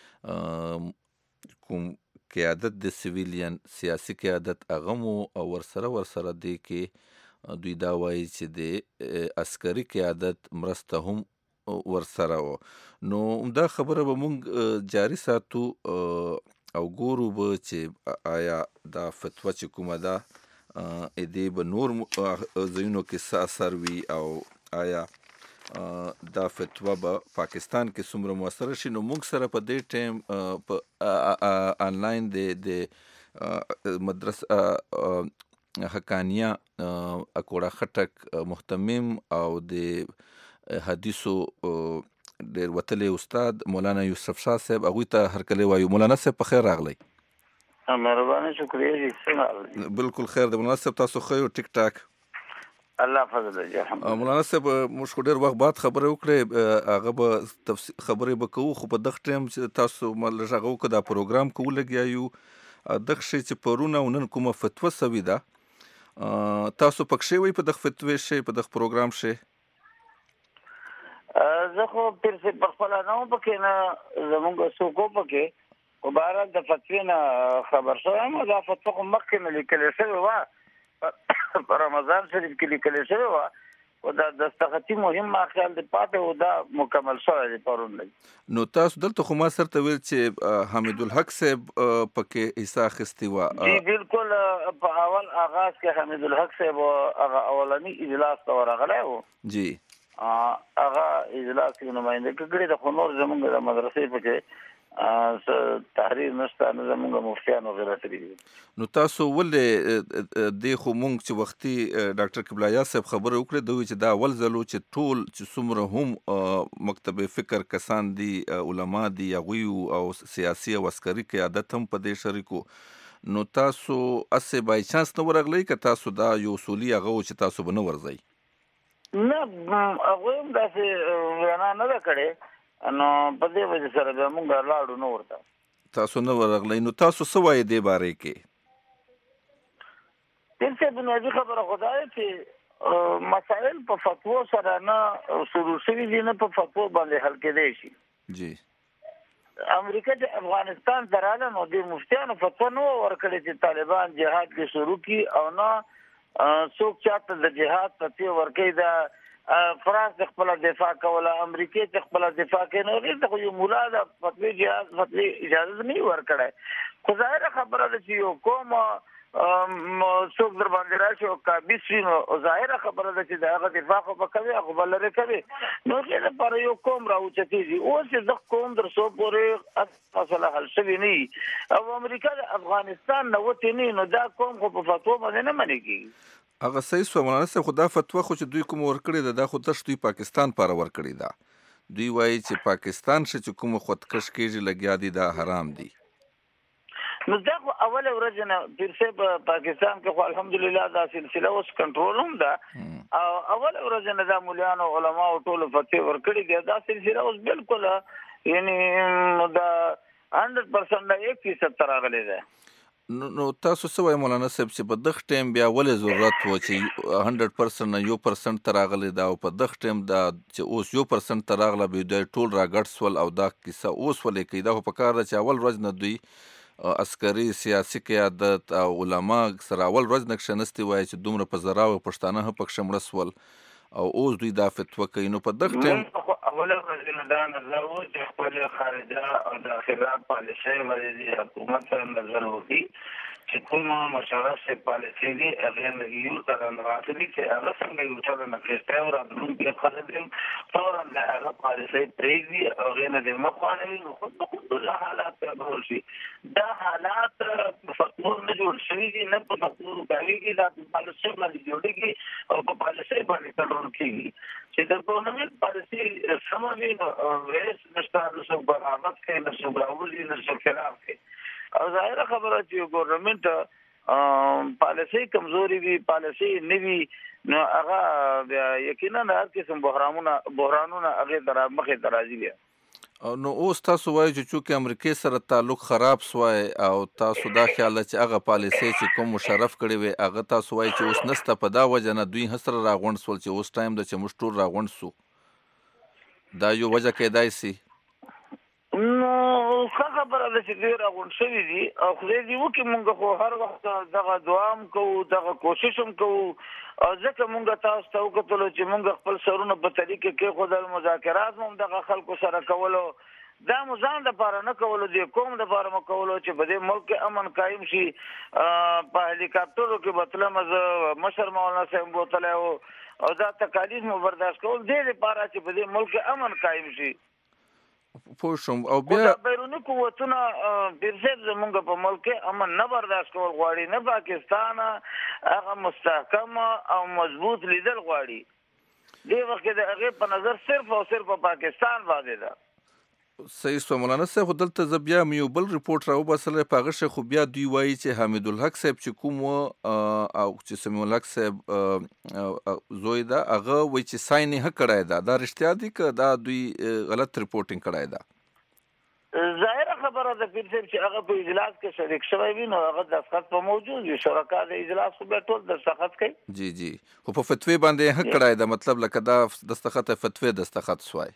کوم قیادت د سیویلین سیاسي قیادت هغه مو او ورسره دی کې دوی دا وایي چې د عسکري قیادت مرسته هم ورسره و. نو دا خبره به مونږ جاری ساتو او ګورو به چې آیا دا فتوا چې کومه ده دې به نور ځایونو کې څه اثر وي او آیا دا فتوا به پاکستان کې څومره مؤثره شي. نو موږ سره په دې ټایم په آنلاین د مدرسه حقانیه اکوړه خټک محتمم او د حدیثو ډېر وتلی استاد مولانا یوسف شاه صاحب، هغوی ته هرکلی وایو. مولانا صاحب په خیر راغلی. مهرباني، شکریه جی. څنګه؟ بالکل خیر دی مولانا صاحب، تاسو ښه یو ټیک ټاک؟ الله فضل دی الحمدلله. مولانا صاحب موږ خو ډېر وخت بعد خبرې وکړې، هغه به خبرې به کوو، خو په دغه ټایم چې تاسو لږ هغه وکړه دا پروګرام کې ولګیا یو دغه شی چې پرونه او نن کومه فتوا سوې ده تاسو پکښې وئ په دغه فتوې شی په دغه پروګرام شی؟ زه خو پیر سي په خپله نه وم پکې، نه زمونږ څوک و پکې، خو بهرحال د فتوې نه خبر شوی یم. دا فتوا خو مخکې نه لیکلې شوې وه، په رمضان شریف کې لیکلې شوې وه، خو دا دستخطي مهم ما خیال دی پاتې و، دا مکمل شوی دی پرون لږ. نو تاسو دلته خو ما سره ته ویل چې حمیدالحق صاحب پکې حصه اخیستې وه؟ جی بالکل، په اول آغاز کې حمیدالحق صاحب هغه اولني اجلاس ته ورغلی و. جی هغه اجلاس کې نماینده کړي د خو نور زمونږ د مدرسې پکې تحریر نشته، نه زمونږ مفتیان وغیره ترې دي. نو تاسو ولې دې خو مونږ چې وختي ډاکټر قبلایه صاحب خبره وکړې دوی چې دا اول ځل و چې ټول چې څومره هم مکتب فکر کسان دي، علما دي، هغوی او سیاسي او عسکري قیادت هم په دې شریکو، نو تاسو اسې بای چانس نه ورغلی که تاسو دا یو اصولي هغه و چې تاسو به نه ورځئ؟ نه هغوی هم داسې وینا نه ده کړې، نو په دې وجې سره بیا مونږ لاړو نه ورته. تاسو نه ورغلی، نو تاسو څه وایې دې بارې کې؟ پیر صاحب بنیادي خبره خو دا ده چې مسایل په فتوو سره نه شروع شوي دي، نه په فتوو باندې حل کېدی شي. جی امریکا د افغانستان دراله نو د مفتیانو فتوا نو ورکړي چې طالبان جهاد کې شروع کی او نه څوک چاته د جهاد فتوا ورکړي دا فرانس خپل دفاع کوله امریکا ته خپل دفاع کوي نو دغه یو مولا د فتوا جهاد فتوا اجازه نه ورکړي خو ظاهر خبره ده چې یو کوم څوک در باندې راشي او کابیس وي نو ظاهره خبره ده چې دغه دفاع خو به کوي هغه بل لري کوي نو کې لپاره یو قوم راوچتېږي اوس د قوم در څو پورې مسله حل شوي نه او امریکا د افغانستان نه وتی نه نو دا قوم خو په فتوا باندې نه مني کېږي هغه صحیح سو مولانا صاحب خو دا فتوا خو چې دوی کوم ورکړي دا خو تاسو دوی پاکستان پر ورکړي دا دوی وایي چې پاکستان چې کوم خودکش کېږي لګیا دي دا حرام دي نو دا خو اوله ورځ نه پرسه په پاکستان کې خو الحمدلله دا سلسله اوس کنټرول هم ده او اوله ورځ نه دا مولانو علما او ټول فتوا ورکړي دي دا سلسله اوس بالکل یعنی دا 100% 1% تراغلي ده نو تاسو څه وایي مولانا صاحب چې په دغه ټیم بیا ولې ضرورت و چې 100% نه 1% تراغلي دا او په دغه ټیم دا چې اوس 1% تراغله به دوی ټول راګډ سول او دا کیسه اوس ولې کوي دا په کار ده چې اول ورځ نه دوی عسکري سیاسي قیادت او علما سره اول ورځ نه کښېنستي وایي چې دومره په زراو پښتانه هم پکښې مړه سول او اوس دوی دا فتوا کوي نو په دغه ټیم اوله ورځ نه دا نظر و چې خپل خارجه او داخله پالیسۍ باندې حکومت سره نظر وکړي چې کومه مشرف پالیسۍ دی هغه یو تر نه راځي چې هغه څنګه یو تر نه کېسته او راتلونکي خلک فورا له هغه پالیسۍ پرېږدي او هغه نه د مخوانوي نو خو د حالات په ډول شي دا حالات فقور نه جوړ شوي دي نه په فقور کوي دا پالیسۍ باندې جوړېږي او په پالیسۍ باندې کنټرول کېږي چې د ګورنمنت پالیسۍ سموي نو ویس نشته نو برابر کوي نو براولي نو خلاف کوي او ظاهره خبره چې ګورنمنت پالیسۍ کمزوري وي پالیسۍ نه وي نو هغه یقینا هر قسم بحرانونه هغه در مخې ته راځي بیا نو اوس تاسو وایئ چې چونکې امریکې سره تعلق خراب سوی او تاسو دا خیال چې هغه پالیسۍ چې کوم مشرف کړی وي هغه تاسو وایئ چې اوس نسته په دا وجه نه دوی هم سره راغونډ سول چې اوس ټایم ده چې موږ ټول راغونډ سو دا یو وجه کېدای سي نو ښه خبره ده چې دوی راغونډ شوي دي او خدای دې وکړي مونږ خو هر وخت دغه دعا هم کوو دغه کوشش هم کوو او ځکه مونږ تاسو ته وکتلو چې مونږ خپل سرونه په طریقې کې خو د مذاکرات هم دغه خلکو سره کولو دا مو ځان دپاره نه کولو د قوم دپاره مو کولو چې په دې ملک کې امن قایم شي په هلیکاپټرو کې به تلم زه مشر مولانا صاحب بوتلی او دا تکالیف مو برداشت کول دې دپاره چې په دې ملک کې امن قایم شي پوه شوم او بیا بیرونی قوتونه ډېر زمونږ په ملک کې امن نه برداشت کول غواړي نه پاکستان هغه مستحکم او مضبوط لیدل غواړي دې وخت کې د هغې په نظر صرف او صرف پاکستان باندې ده صحیح سو مولانا صاحب خو دلته زه بیا یو بل رپورټ راوباسلی په هغه شی خو بیا دوی وایي چې حمید الحق صاحب چې کوم او چې سمیع الحق صاحب زوی ده هغه وایي چې ساین یې کړی ده دا رښتیا دي که دا دوی غلط رپورټینګ کړی ده ظاهره خبره ده پیر صاحب چې هغه په اجلاس کې شریک شوی وي نو هغه دستخط په موجود وي شرکا د اجلاس خو بیا ټول دستخط کوي جی خو په فتوی باندې یې کړی ده مطلب لکه دا دستخط فتوی دستخط سوای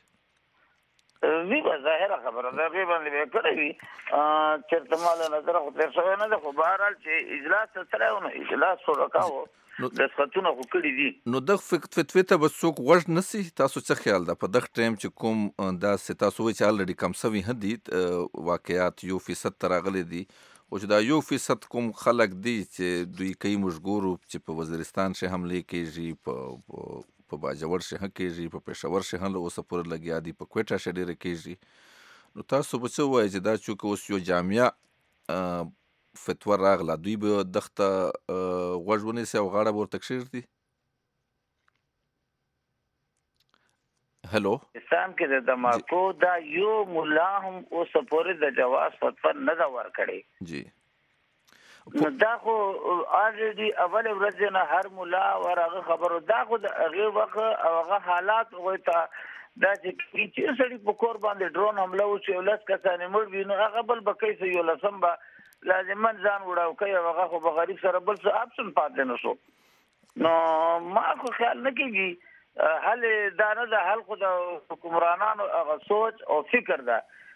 وی به ظاهره خبره ده هغې باندې به یې کړی وي چېرته ما له نظره خو تېر شوی نه ده خو بهرحال چې اجلاس ته تللی و نو اجلاس شرکا و دستخطونه خو کړي دي نو دغه فتوی ته به څوک غوږ نه سي تاسو څه خیال ده په دغه ټایم چې کوم داسې تاسو وایئ چې الرډي کم سوي هم دي واقعات 1% ته راغلي دي خو چې دا 1% کوم خلک دي چې دوی کوي موږ ګورو چې په وزیرستان شي حملې کېږي په باجوړ شي هم کېږي په پېښور شي هم له اوسه پورې لګیا دي په کویټه شي ډېره کېږي نو تاسو به څه وایئ چې دا چونکې اوس یو جامعه فتوا راغله دوی به دغه ته غوږ ونیسي او غاړه به ورته کښېږدي هلو اسلام کې د دماکو دا یو ملا هم اوسه پورې د جواز فتوا نه ده ورکړې جی نو دا خو الریډي اول ورځ نه هر مولا ورغه خبرو دا خو د هغه وخت او هغه حالات وایته دا چې سړي په کور باندې ډرون حمله وشي ولس کسانې مړ وي نو هغه بل به کوي یو لسم به لازمن ځان وړاو کوي هغه خو به غریب سره بل څه اپشن پاتې نه شو نو ما خو خیال نه کېږي حل دا نه ده حل خو د حکمرانانو هغه سوچ او فکر ده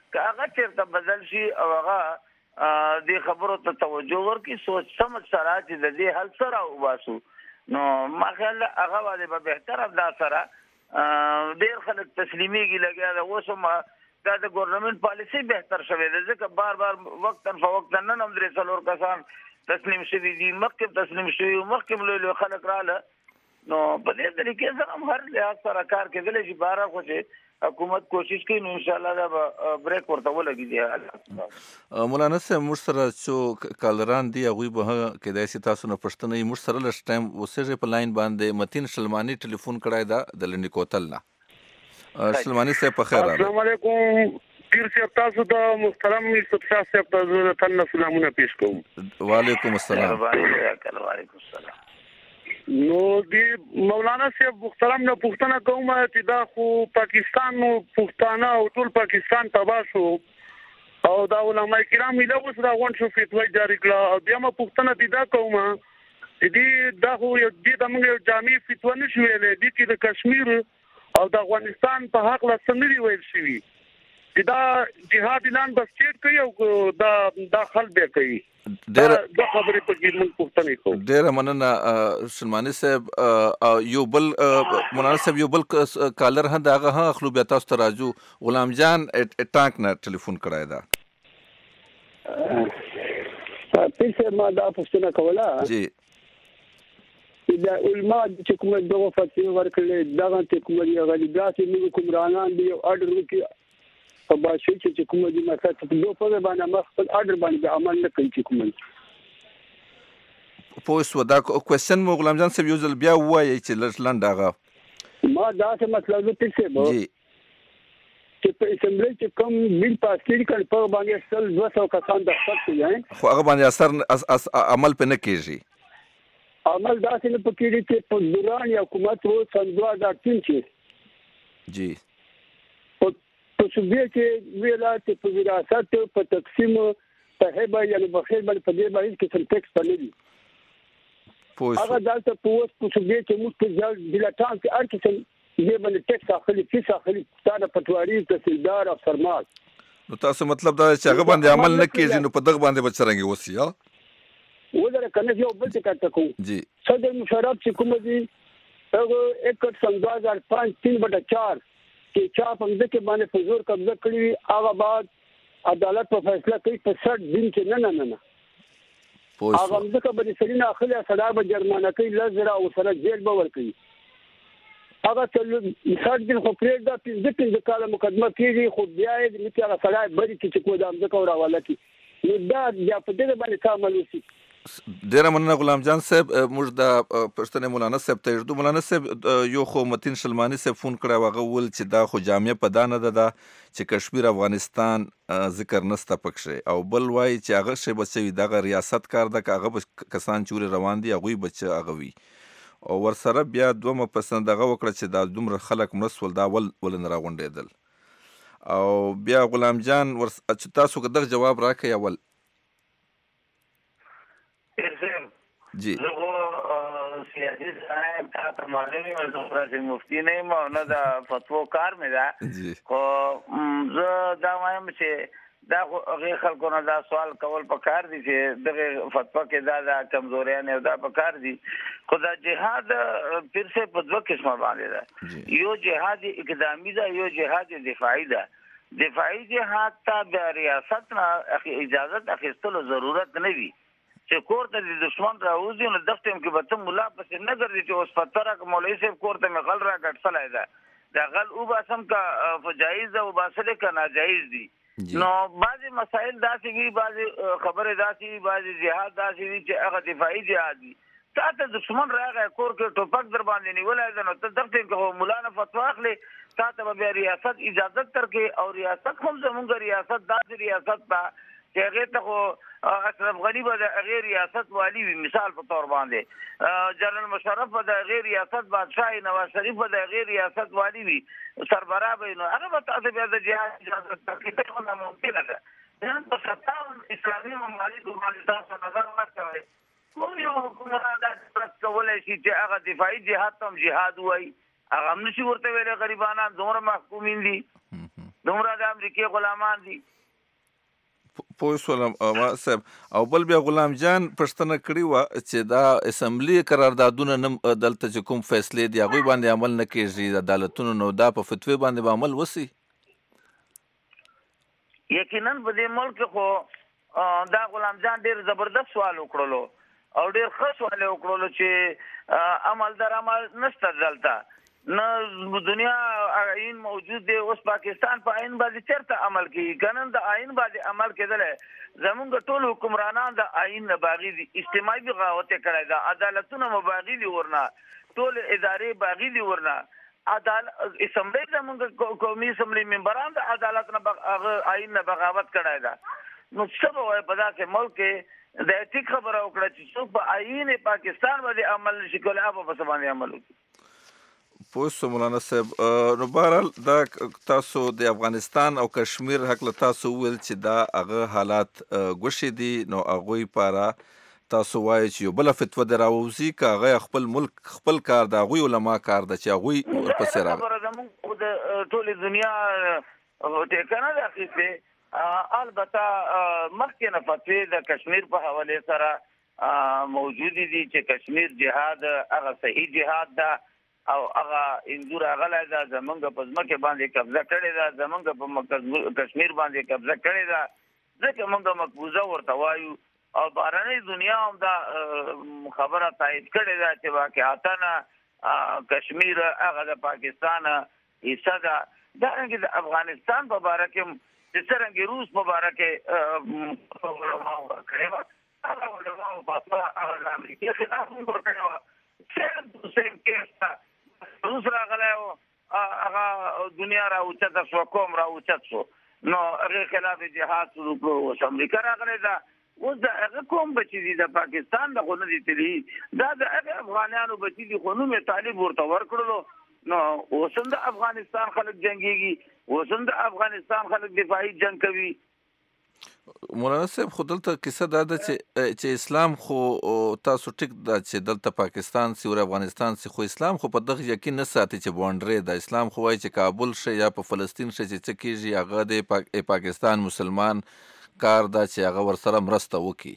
که هغه چیرته بدل شي او هغه دې خبرو ته توجه ورکړي سوچ سمج سره چې د دې حل سره وباسو نو ما خیال هغه باندې به بهتر دا سره ډېر خلک تسلیمېږي لګیا ده اوس هم دا د ګورنمنت پالیسي بهتر شوې ده ځکه بار بار وقتا فوقتا نن هم 3 کسان تسلیم شوي دي مخکې تسلیم شوي مخکې لوی خلک رااله نو په دې طریقې سره هم هر لحاظ سره کار کېدلی شي بهر خو چې حکومت کوشش کوي نو انشاءالله دا به بریک ورته ولګي دی مولانا صاحب موږ سره چې کالران دي هغوی به کېدای شي تاسو نه پوښتنه وي موږ سره لږ ټایم اوسېږي په لاین باندې متین شلماني ټلیفون کړی ده د لنډي کوتل نه شلماني صاحب په خیر راغلی السلام علیکم پیر صاحب تاسو ته محترم یوسف شاه صاحب ته زه تنه سلامونه پیش کوم وعلیکم السلام وعلیکم السلام نو دی مولانا صاحب محترم نه پوښتنه کوم چې دا خو پاکستان نو پښتانه او ټول پاکستان تباه شو او دا علماء کرام له اوس را غونډ شو فتوا جاری کړه او بیا ما پوښتنه دي دا کوم چې دی دا خو دې د موږ جامع فتوا نشو ویلې دي چې د کشمیر او د افغانستان په حق لا سمري ویل شوی چې دا جهاد اعلان بس چیرته کوي او دا خل به کوي ډېر د خبرې په کې موږ پوښتنه کوو ډېر مننه سلماني صاحب یو بل مولانا صاحب یو بل کالر هم د هغه هم اخلو بیا تاسو ته راځو غلام جان ټانک نه ټلیفون کړی ده پیسې ما دا پوښتنه کوله جی دا علماء چې کومه دغه فتوا ورکړي دغه ته کومه دی غلیبات موږ کومرانان دی اورډر وکړي په باشي چې کومه دي مثلا په دوه په باندې ما خپل اورډر باندې عمل نه کوي چې کومه پوه دا کوېسچن مو غلام جان صاحب یو ځل بیا ووایي چې لږ لنډ هغه ما دا څه مطلب دی چې چې په اسمبلی کې کوم بیل پاس کړي کله په باندې 200 کسان د خپل ځای خو هغه باندې اثر عمل په نه کېږي عمل دا څه په کې چې په دوران حکومت وو سن 2003 کې جی په صوبې کې ویلا چې په وراثت په تقسیم په هبه یا په خیر باندې په دې باندې کې څه ټیکس پلي هغه دلته په اوس په صوبې کې موږ په ځل بلټان کې ارکه دې باندې ټیکس اخلي فیس اخلي ستاره پټواري تحصیلدار او سرمال نو تاسو مطلب دا چې هغه باندې عمل نه کېږي نو په دغه باندې بچرانګي وسی ها وزره کنه یو بل څه کار کوي جی صدر مشرف چې کوم دي هغه 1 سن 2005 3/4 چې چا په دې باندې فزور قبضه کړی هغه بعد عدالت په فیصله کوي په 60 دن کې نه هغه ځکه به سړي اخلي سړا به جرمانه کوي لزر او سره جیل به ور کوي هغه چې 60 دن خو پرې دا 15 کاله مقدمه کیږي خو بیا یې چې هغه سړی بری چې کو د امزه کور حواله کی نو دا یا په دې باندې عمل وشي ډیر مننه غلام جان صاحب موږ د پښتنې مولانا صاحب ته یو مولانا صاحب یو خو متین شلمانی صاحب فون کړی واغه ول چې دا خو جامع په دانه ده چې کشمیر افغانستان ذکر نسته پکښه او بل وای چې هغه شی بچوي دغه ریاست کار ده هغه کسان چې روان دي هغه بچ هغه وي او ورسره بیا دومره پسند هغه وکړه چې دا دومره خلک مرسول دا ول نه راغونډېدل او بیا غلام جان چې تاسو دغه جواب راکړی اول جی سیاسی صاحب تا معلومه مرزوقه مفتی نه ما نه دا فتوا کار مې ده خو زه دا وایم چې دا هغه خلکو نه دا سوال کول پکار دي چې دغه فتوا کې دا کمزوریان او دا پکار دي خو دا جهاد پیر سے په دوه قسمه باندې ده یو جهاد اقدامی ده یو جهاد دفاعي ده دفاعي جهاد ته د ریاست نه اجازه اخیستلو ضرورت نه وي چې کور ته د دشمن راوځي نو دغه ټیم کې به ته مولا پسې نه ګرځي چې اوس فتره ک مولوی صاحب کور ته مې غل را غټسلای ده دا غل او باسم کا فجایز او باسله کا ناجایز دي نو بعضی مسائل داسې وی بعضی خبره داسې وی بعضی جهاد داسې وی چې هغه دفاعي جهاد دي تاسو دشمن راغی کور کې ټوپک در باندې نیولای ده نو ته دغه ټیم کې مولا نه فتوا اخلي تاسو به ریاست اجازه ترکه او ریاست هم زمونږ ریاست داسې ریاست ته چې هغه ته اشرف غنی به د غیر ریاست والی وي مثال په تور باندې جنرال مشرف به د غیر ریاست بادشاہ نواز شریف به د غیر ریاست والی وي سربراہ به نو هغه به تاسو بیا د جهاد اجازه تکلیف نه ممکن ده نن په 57 اسلامي ممالک باندې تاسو نظر ورکړئ کوم یو حکومت دا کولای شي چې هغه دفاعي جهاد هم جهاد وایي هغه هم نشي ورته ویل غریبانان دومره محکومین دي دومره د امریکای غلامان دي. پوه شولم ما صاحب. او بل بیا غلام جان پښتنه کړې وه چې دا اسمبلی قراردادونه نه دلته چې کوم فیصلې دي هغوی باندې عمل نه کېږي د عدالتونو، نو دا په فتوی باندې به عمل وسي؟ یقینا په دې ملک خو دا غلام جان ډېر زبردست سوال وکړلو او ډېر ښه سوال یې وکړلو چې عمل در عمل نشته دلته، نه دنیا آئین موجود دی. اوس پاکستان په آئین باندې چېرته عمل کوي؟ قانون د آئین باندې عمل کېدلی زمونږ ټول حکمرانان د آئین نه باغي دي، اجتماعي بغاوت یې کړی ده، عدالتونه مو باغي دي ورنه، ټول ادارې باغي دي ورنه. اسمبلی زمونږ قومي اسمبلی ممبران د عدالت نه آئین نه بغاوت کړی ده. نو څه به وایي په داسې ملک کې د ایتیک خبره وکړه چې څوک په آئین پاکستان باندې عمل نشي کولی، هغه په څه باندې عمل وکړي؟ پوه شو مولانا صاحب. نو بهرحال دا تاسو د افغانستان او کشمیر هکله تاسو وویل چې دا هغه حالات ګوښې دي، نو هغوی پاره تاسو وایي چې یو بله فتوه دې راووځي که هغه خپل ملک خپل کار د هغوی علما کار ده چې هغوی ورپسې راغلي. خبره زموږ د ټولې دنیا ټیکه نه ده اخیستې. البته مخکې نه فتوې د کشمیر په حوالې سره موجودې دي چې کشمیر جهاد هغه صحیح جهاد ده او هغه انځور راغلی ده، زمونږ په ځمکې باندې قبضه کړې ده، زمونږ په کشمیر باندې قبضه کړې ده، ځکه موږ مقبوضه ورته وایو. او بهرنۍ دنیا هم دا خبره تایید کړې ده چې واقعتاً کشمیر هغه د پاکستان حصه ده. دارنګې د افغانستان په باره کې چې څرنګې روس په باره کې علماو ورکړې وه، هغه علماو په هغه د امریکې خلاف هم ورکړې وه. سیم کیس ته روس راغلی و، هغه دنیا را اوچته شوه، قوم را اوچت شو، نو هغې خلاف جهاد شروع کړو. اوس امریکا راغلی ده، اوس د هغه قوم بچي دي، د پاکستان د خو نه دي تلي، دا د هغه افغانانو بچي دي، خو نوم یې طالب ورته ورکړلو. نو اوس هم د افغانستان خلک جنګېږي، اوس هم د افغانستان خلک دفاعي جنګ کوي. مولانا صاحب خو دلته کیسه دا ده چې اسلام خو تاسو ټیک ده چې دلته پاکستان سي او افغانستان سي، خو اسلام خو په دغه یقین نه ساتي چې باونډري ده. اسلام خو وایي چې کابل شي یا په فلسطین شي چې څه کېږي هغه د پاکستان مسلمان کار ده چې هغه ورسره مرسته وکړي.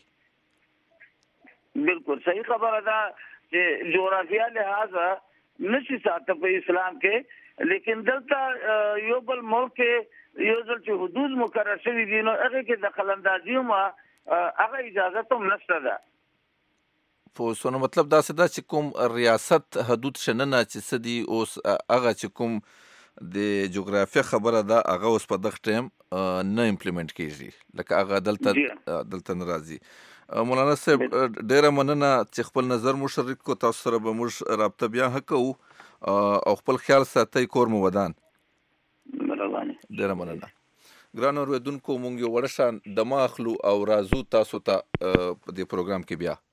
بالکل صحیح خبره ده چې جغرافیه لحاظه نشي ساته په اسلام کې، لیکن دلته یو بل ملک کې یو ځل چې حدود مقرر شوي دي نو هغې کې دخل اندازي هم هغه اجازت هم نشته ده. پوه شو. نو مطلب داسې ده چې کوم ریاست حدود شننه چې څه دي اوس هغه چې کوم د جغرافیه خبره ده هغه اوس په دغه ټایم نه امپلیمنټ کېږي، لکه هغه دلته نه راځي. مولانا صاحب ډېره مننه چې خپل نظر مو شریک کړو. تاسو سره به موږ رابطه بیا ښه کوو او خپل خیال ساتئ. کور مو ودان. ډېره مننه. ګرانو اورېدونکو موږ یو وړه شان دمه اخلو او راځو تاسو ته په دې پروګرام کې بیا.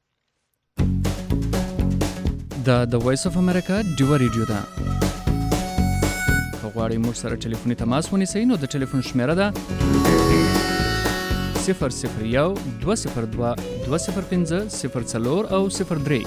دا د وایس اف امریکا ډیوه ریډیو ده. که غواړئ موږ سره ټلیفوني تماس ونیسئ نو د ټلیفون شمیره ده 001 202 205 04 او 03.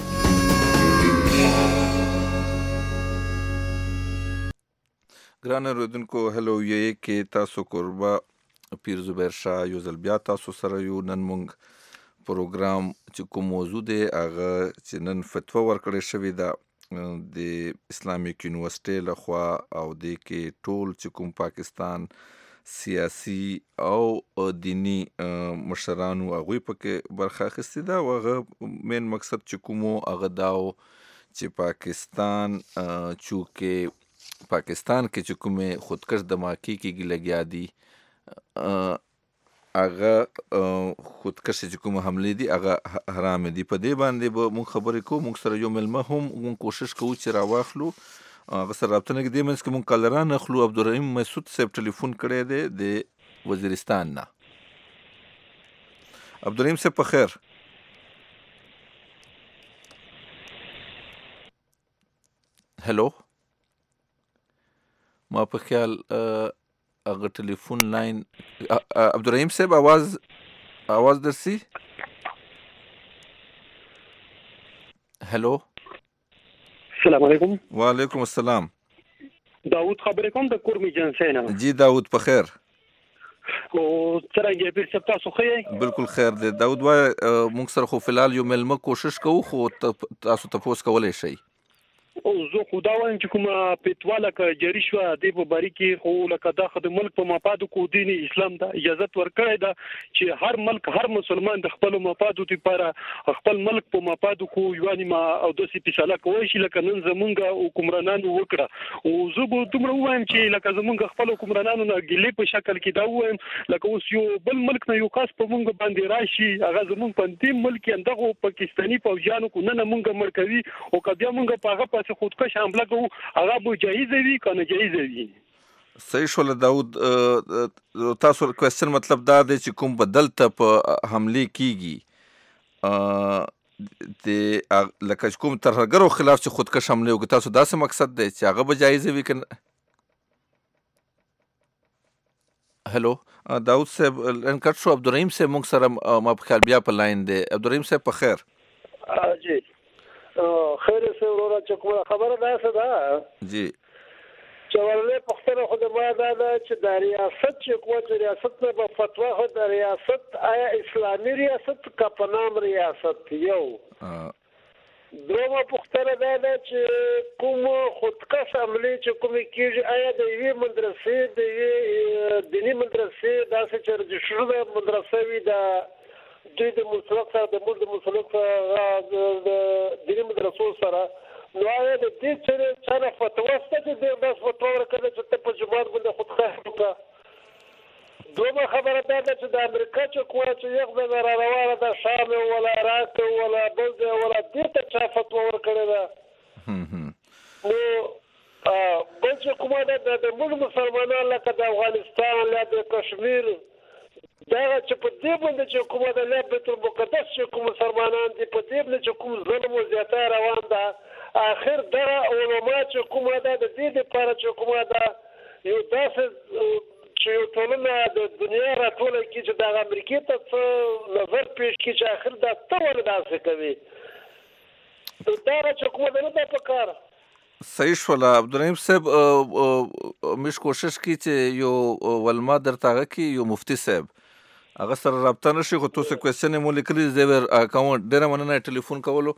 ګران اورېدونکو هلو یې کې تاسو کوربه پیر زبیر شاه یو ځل بیا تاسو سره یو. نن موږ پروګرام چې کوم موضوع دی هغه چې نن فتوا ورکړې شوې ده د اسلامیک یونیورسټۍ لخوا او دې کې ټول چې کوم پاکستان سیاسي او دینی مشرانو هغوی پکې برخه اخیستې ده او هغه مین مقصد چې کوم هغه دا و چې پاکستان چونکې پاکستان کې چې کومې خودکش دماکي کېږي لګیا دي هغه خودکش چې کوم حملې دي هغه حرام دي. په دې باندې به مونږ خبرې کوو. مونږ سره یو مېلمه هم مونږ کوشش کوو چې راواخلو هغه سره رابطه نه کړي. منځ کې مونږ کالران اخلو. عبدالرحیم مسعود صاحب ټلیفون کړی دی د وزیرستان نه. عبدالرحیم صاحب په خیر. هلو ما په خیال هغه ټلیفون لاین عبدالرحیم صاحب आवाज درسي. هلو السلام علیکم. وعلیکم السلام. داود خبرې کوم د کورمي جنسي نه. جی داود په خیر. او څرنګه پیر صاحب تاسو ښه یې؟ بالکل خیر دی. داود وای موږ سره خو فلحال یو ملمه کوشش کوو خو تاسو تپوس کولی شئ. او زه خو دا وایم چې کومه فتوا لکه جاري شوه دې په باره کې خو لکه دا خو د ملک په مفادو کو دین اسلام ته اجازت ورکړی ده چې هر ملک هر مسلمان د خپل مفادو لپاره خپل ملک په مفادو کو یواني ما او داسې فیصله کوي چې لکه نن زمونږ حکمرانانو وکړه. او زه به دومره ووایم چې لکه زمونږ خپل حکمرانانو نه ګیلې په شکل کې دا ووایم لکه اوس یو بل ملک نه یو خاص په مونږ باندې راشي هغه زمونږ په دې ملک کې دغه پاکستاني فوجیانو کو نه مونږ مړ کوي او کبیا مونږ په هغه چې خودکش حمله کوو هغه به جایز وي کنه جایز وي. صحیح شول داود. تاسو کوېسچن مطلب دا دی چې کوم بدل ته په حمله کیږي د لکه کوم ترهګرو خلاف چې خودکش حمله وکړي تاسو داسې مقصد دی چې هغه به جایز وي کنه؟ هلو داود صاحب انکټ شو. عبدالرحیم صاحب موږ سره ما په خیال بیا په لاین دی. عبدالرحیم صاحب په خیر. جی خیر سے ورورا چې کومه خبره ده څه ده جی چې ولې پښتنه خو د ما دا چې د ریاست چې کومه ریاست نه په فتوا خو د ریاست آیا اسلامي ریاست کا په نام ریاست یو دومره پښتنه ده چې کوم خودکش عملی چې کوم کیږي آیا د یوې مدرسې د دینی مدرسې داسې چې رجسټر مدرسې وي د دوی د مسلک سره د موږ د مسلک د دیني مدرسو سره نو آیا د دې سره فتوا شته چې د فتوا ورکړي چې ته په جماعت باندې خودکش وکړه. دومره خبره ده چې د امریکا چې کومه چې یو ځای را روانه ده شام ولا عراق ولا بل ځای ولا دې ته چا فتوا ورکړي ده نو بل چې کومه ده د موږ مسلمانان لکه د افغانستان یا د کشمیر دا چې په دې باندې چې کومه د بیت المقدس چې کوم مسلمانان دي په دې باندې چې کوم ظلم او زیاته روان ده اخر دا علماء چې کومه ده د دې لپاره چې کومه ده یو داسې چې یو ټولنه د دنیا راټوله کې چې د امریکا ته نظر پیش کړي چې اخر دا ته ولې داسې کوي دا چې کومه ده نه په کار. صحیح شول. عبدالرحیم صاحب مش کوشش کی چې یو ولما درته کی یو مفتی صاحب هغه سره رابطه نشي خو تاسو کوېسچن مو لیکلي زیور اکاونټ ډیره مننه ټلیفون کولو.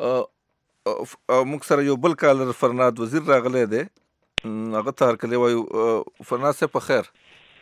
موږ سره یو بل کالر فرناد وزیر راغلی دی هغه ته هرکلی وایو. فرناد صاحب په خیر.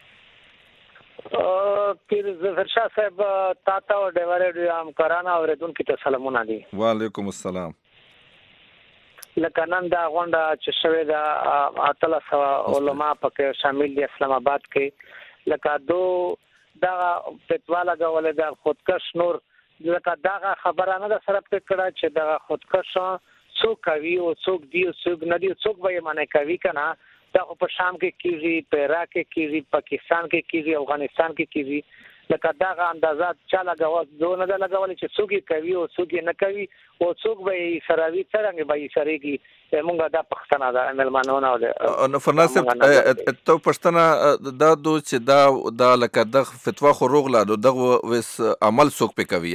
پیر ظفر شاه صاحب تاته او ډیوار ریډیو همکارانو اوریدونکو ته سلامونه دي. وعلیکم السلام. لکه نن دا غونډه چې شوې ده 1300 علما پکې شامل دي اسلام آباد کې لکه دا فتوا لګولې د خودکش نور لکه دا خبره نه ده سره پکړه چې دا خودکش څوک کوي او څوک دی څوک نه دی څوک به یې معنی کوي کنه دا په شام کې کیږي په عراق کې کیږي پاکستان کې کیږي افغانستان کې کیږي لکه دا اندازات چا لګول دوه نه لګول چې څوک کوي او څوک نه کوي او څوک به یې سراوي څنګه به یې سریږي مونږه دا پښتنه ده ملمنونه او فرناس ته پښتنه دا دو چې دا لکه د فتوا خو روغلا دغه وس عمل څوک په کوي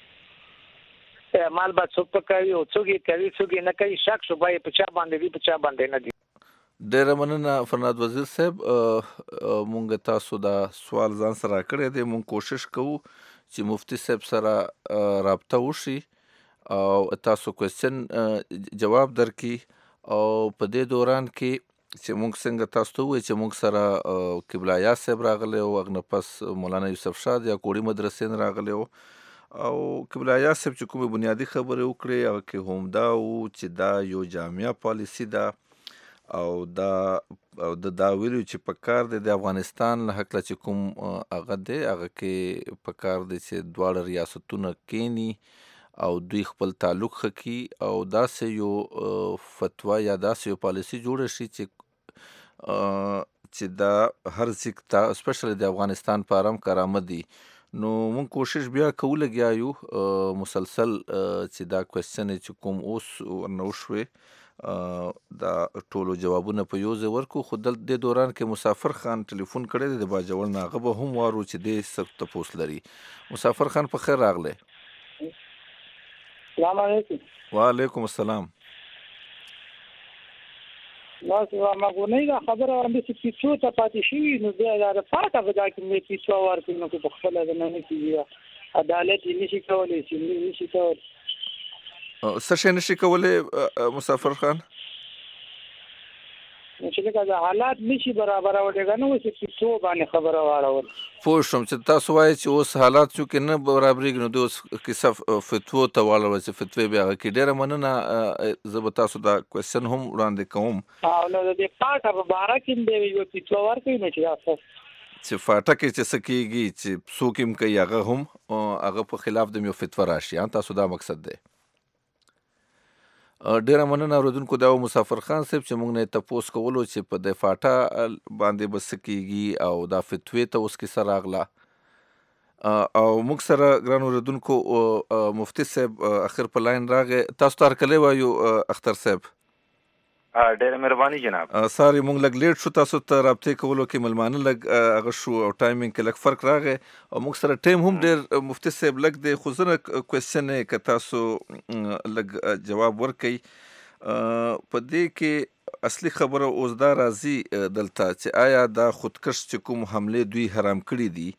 مال به څوک په کوي او څوک کوي څوک نه کوي شک شو به په چا باندې دی په چا باندې نه دی. ډیره مننه فرناد وزیر صاحب. مونږ تاسو دا سوال ځان سره کړی دی. مونږ کوشش کوو چې مفتی صاحب سره رابطه وشي او تاسو کوېسچن جواب درکړي او په دې دوران کې چې مونږ څنګه تاسو ته ووایو چې مونږ سره قبله یاس صاحب راغلی او هغه نه پس مولانا یوسف شاه د یعقوبي مدرسې نه راغلی او قبله یاس صاحب چې کومې بنیادي خبرې وکړې هغه کې هم دا و چې دا یو جامعه پالیسي ده او دا ویلو چې په کار دی د افغانستان له حق چې کوم هغه دی هغه کې په کار دی چې دواړه ریاستونه کینی او دوی خپل تعلق خکي او داسې یو فتوا یا داسې یو پالیسي جوړه شي چې دا هر څیک ته سپیشلی د افغانستان په اړه کارآمد دي. نو مونږ کوشش بیا کوو لګیا یو مسلسل چې دا کوېسچن چې کوم اوس ورنه وشوې دا ټولو جوابونه په یو ځای ورکو. خو د دوران کې مسافر خان ټلیفون کړی دی د باجوړ نه هغه به هم وارو چې دې څه تپوس لري. مسافر خان په خیر راغلی. السلام علیکم. وعلیکم السلام. نو ما غونې دا خبره باندې چې پیڅو ته پاتې شي نو بیا دا فاټه به دا کې مې پیڅو ورکړي نو په خپل د نه کیږي عدالت یې نشي کولای چې نشي کولای څه شي نشي کولای مسافر خان چې لکه دا حالات نشي برابر وړي نو چې پیڅو باندې خبره واړول پوه شم چې تاسو وایي چې اوس حالات چې نه برابرېږي نو د اوس کیسه فتوو ته واړول چې فتوی بیا کې ډېره مننه زه به تاسو دا کوېسچن هم وړاندې کوم او نو د پاټه په باره کې دی یو پیڅو ورکوي نو چې تاسو چې فاټه کې چې څه کېږي چې څوک هم کوي هغه هم هغه په خلاف د یو فتوا راشي تاسو دا مقصد دی ډیره مننه اوریدونکو دا مسافر خان صاحب چې موږ نه تاسو کولو چې په د فاټه باندې بس کېږي او دا فتوی ته اوس کې سره راغله او موږ سره ګران اوریدونکو مفتي صاحب اخر په لاین راغی تاسو تر کله وایو اختر صاحب ډېر مهرباني جناب ساري موږ لګ لیټ شو تاسو ته رابطه کولو کې ملمانه لګ هغه شو او ټایمینګ کې لګ فرق راغی او موږ سره ټیم هم ډېر مفتي صاحب لګ د خزنه کوېسچن ک تاسو لګ جواب ورکړي په دې کې اصلي خبره اوس دا راځي دلته چې آیا دا خودکش چې کوم حمله دوی حرام کړی دي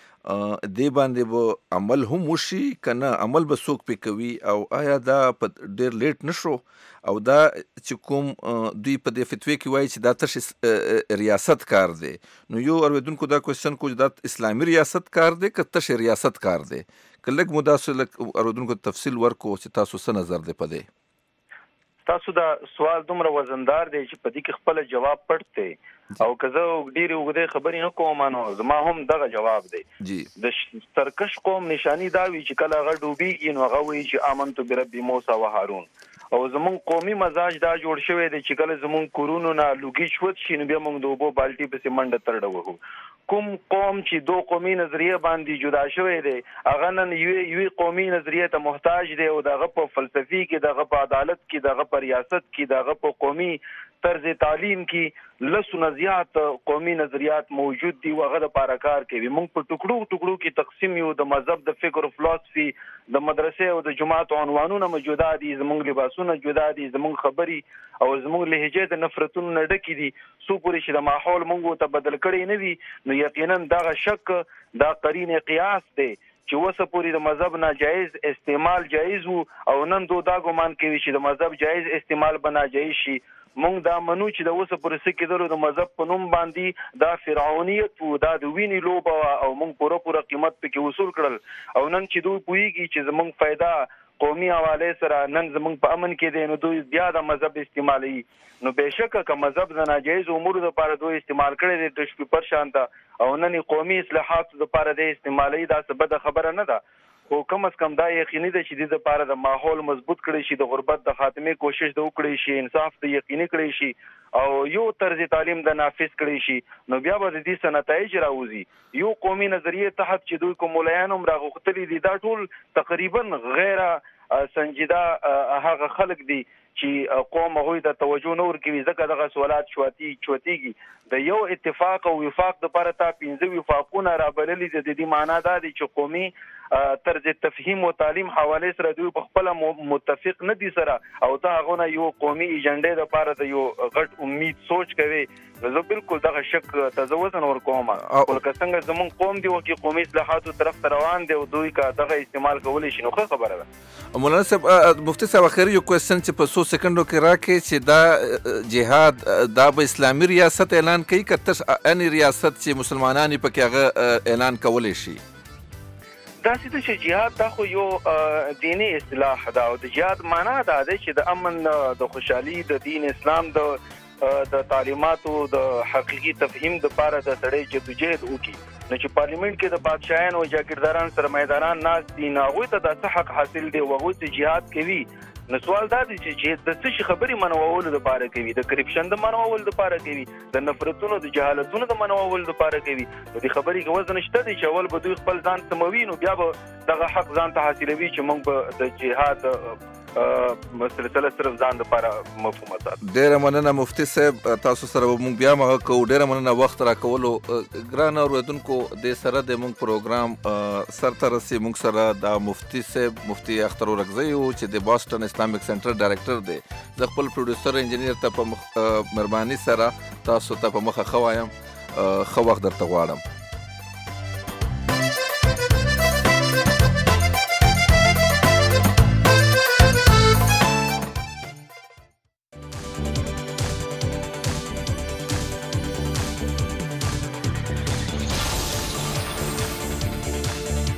دې باندې به عمل هم وشي کنه عمل به څوک پې کوي او آیا دا په ډېر لیټ نشو او دا چې کوم دوی په دې فتوی کې وایي چې دا تش ریاست کار دی نو یو اوریدونکو دا کوېسچن کو دا اسلامي ریاست کار دی که تش ریاست کار دی که لږ مو داسې اوریدونکو تفصیل ورکو چې تاسو څه نظر دی په دې تاسو دا سوال دومره وزندار دی چې په دې کې خپل جواب پټ دی او که زه ډېرې اوږدې خبرې نه کوم نو زما هم دغه جواب دی د سرکش قوم نشانی دا وي چې کله هغه ډوبېږي نو هغه وایي چې آمنت برب موسی و هارون او زمونږ قومي مزاج دا جوړ شوی دی چې کله زمونږ کورونو نه لوګي شوت شي نو بیا موږ د اوبو بالټي پسې منډه ترډه وهو کوم قوم چې دو قومي نظریه باندې جدا شوی دی هغه نن یوې قومي نظریه ته محتاج دی او دغه په فلسفي کې دغه په عدالت کې دغه په ریاست کې دغه په قومي طرز تعلیم کې لسونه زیات قومي نظریات موجود دي او هغه د پاره کار کوي موږ په ټوکړو ټوکړو کې تقسیم یو د مذهب د فکر او فلسفي د مدرسې او د جماعت عنوانونه موجوده دي زموږ لباسونه جدا دي زموږ خبري او زموږ لهجه د نفرتونو نه ډکې دي سو پورې چې د ماحول موږ ته بدل کړي نه وي نو یقینا دغه شک دا قرینه قیاس دی چې وسه پوری د مذهب ناجایز استعمال جایز وو او نن دا ګمان کوي چې د مذهب جایز استعمال بنا جایز شي مونږ دا منو چې د وسه پر سکه درو د مذهب په نوم باندې دا فرعونیت وو دا د ویني لوبه او مونږ پوره قیمت پکې وصول کړل او نن چې دوی پوېږي چې زمونږ फायदा قومي حواله سره نن زمونږ په امن کې دی نو دوی بیا د مذهب استعمالي نو بهشکه که مذهب د ناجایز امور لپاره دوی استعمال کړي د تشبیه پر شانته او نن قومي اصلاحات لپاره د استعمالي دا څه بده خبره نه ده خو کم از کم دا یقیني ده چې د لپاره د ماحول مضبوط کړي شي د غربت د خاتمه کوشش د وکړي شي انصاف د یقیني کړي شي او یو طرز تعلیم د نافذ کړي شي نو بیا به د دې نتایج راوځي یو قومي نظریه تحت چې دوی کوم مولایان هم راغختلي دي دا ټول تقریبا غیر سنجیده هغه خلک دي چې قوم هغوی د توجه نور کوي ځکه دغه سوالات چوتیږي د یو اتفاق او وفاق د لپاره تا 15 وفاقونه رابللي د دې معنی دا دی چې قومي طرز تفهیم او تعلیم حواله سره دوی په خپل متفق نه دي سره او دا هغه یو قومي ایجنډا د لپاره د یو غټ امید سوچ کوي زه بالکل دغه شک تزوزن ور کوم ولکه څنګه زمون قوم دی او کې قومي اصلاحاتو طرف روان دي او دوی کا دغه استعمال کولی شي نو خبره ده مولانا صاحب مفتي صاحب اخر یو کوېسچن چې په 100 سکندو کې راکې چې دا جهاد دا به اسلامي ریاست اعلان کوي که تر ان ریاست چې مسلمانان پکې هغه اعلان کولی شي دا چې جهاد دا خو یو دینی اصطلاح ده او د جهاد معنا دا ده چې د امن د خوشحالي د دین اسلام د تعلیماتو د حقيقي تفهیم د لپاره د سړی جدوجہد وکړي نو چې پارلیمنت کې د بادشاہانو او جاګیرداران سرمایداران ناس دي هغوی ته د حق حاصل دی او هغوی ته جهاد کوي نو سوال دا دی چې د څه خبرې منوول د لپاره کوي د کرپشن د منوول د لپاره کوي د نفرتونو د جهالتونو د منوول د لپاره کوي د خبرې کې وزن شته دی چې اول به دوی خپل ځان سموي نو بیا به دغه حق ځان ته حاصلوي چې موږ به د جهاد مسلسله صرف ځان لپاره مفهوم سات. ډیره مننه مفتي صاحب، تاسو سره مونږ بیا مغه کو. ډیره مننه وخت را کولو. ګران اوریدونکو د سره د مونږ پروګرام سرته رسي. مونږ سره د مفتي صاحب مفتي اختر ورغزی چې د بوسټن اسلامیک سنټر ډایریکټر دی. زه خپل پروډوسر انجینیر ته په مهرباني سره تاسو ته په مخه خوایم خو وخت درته غواړم.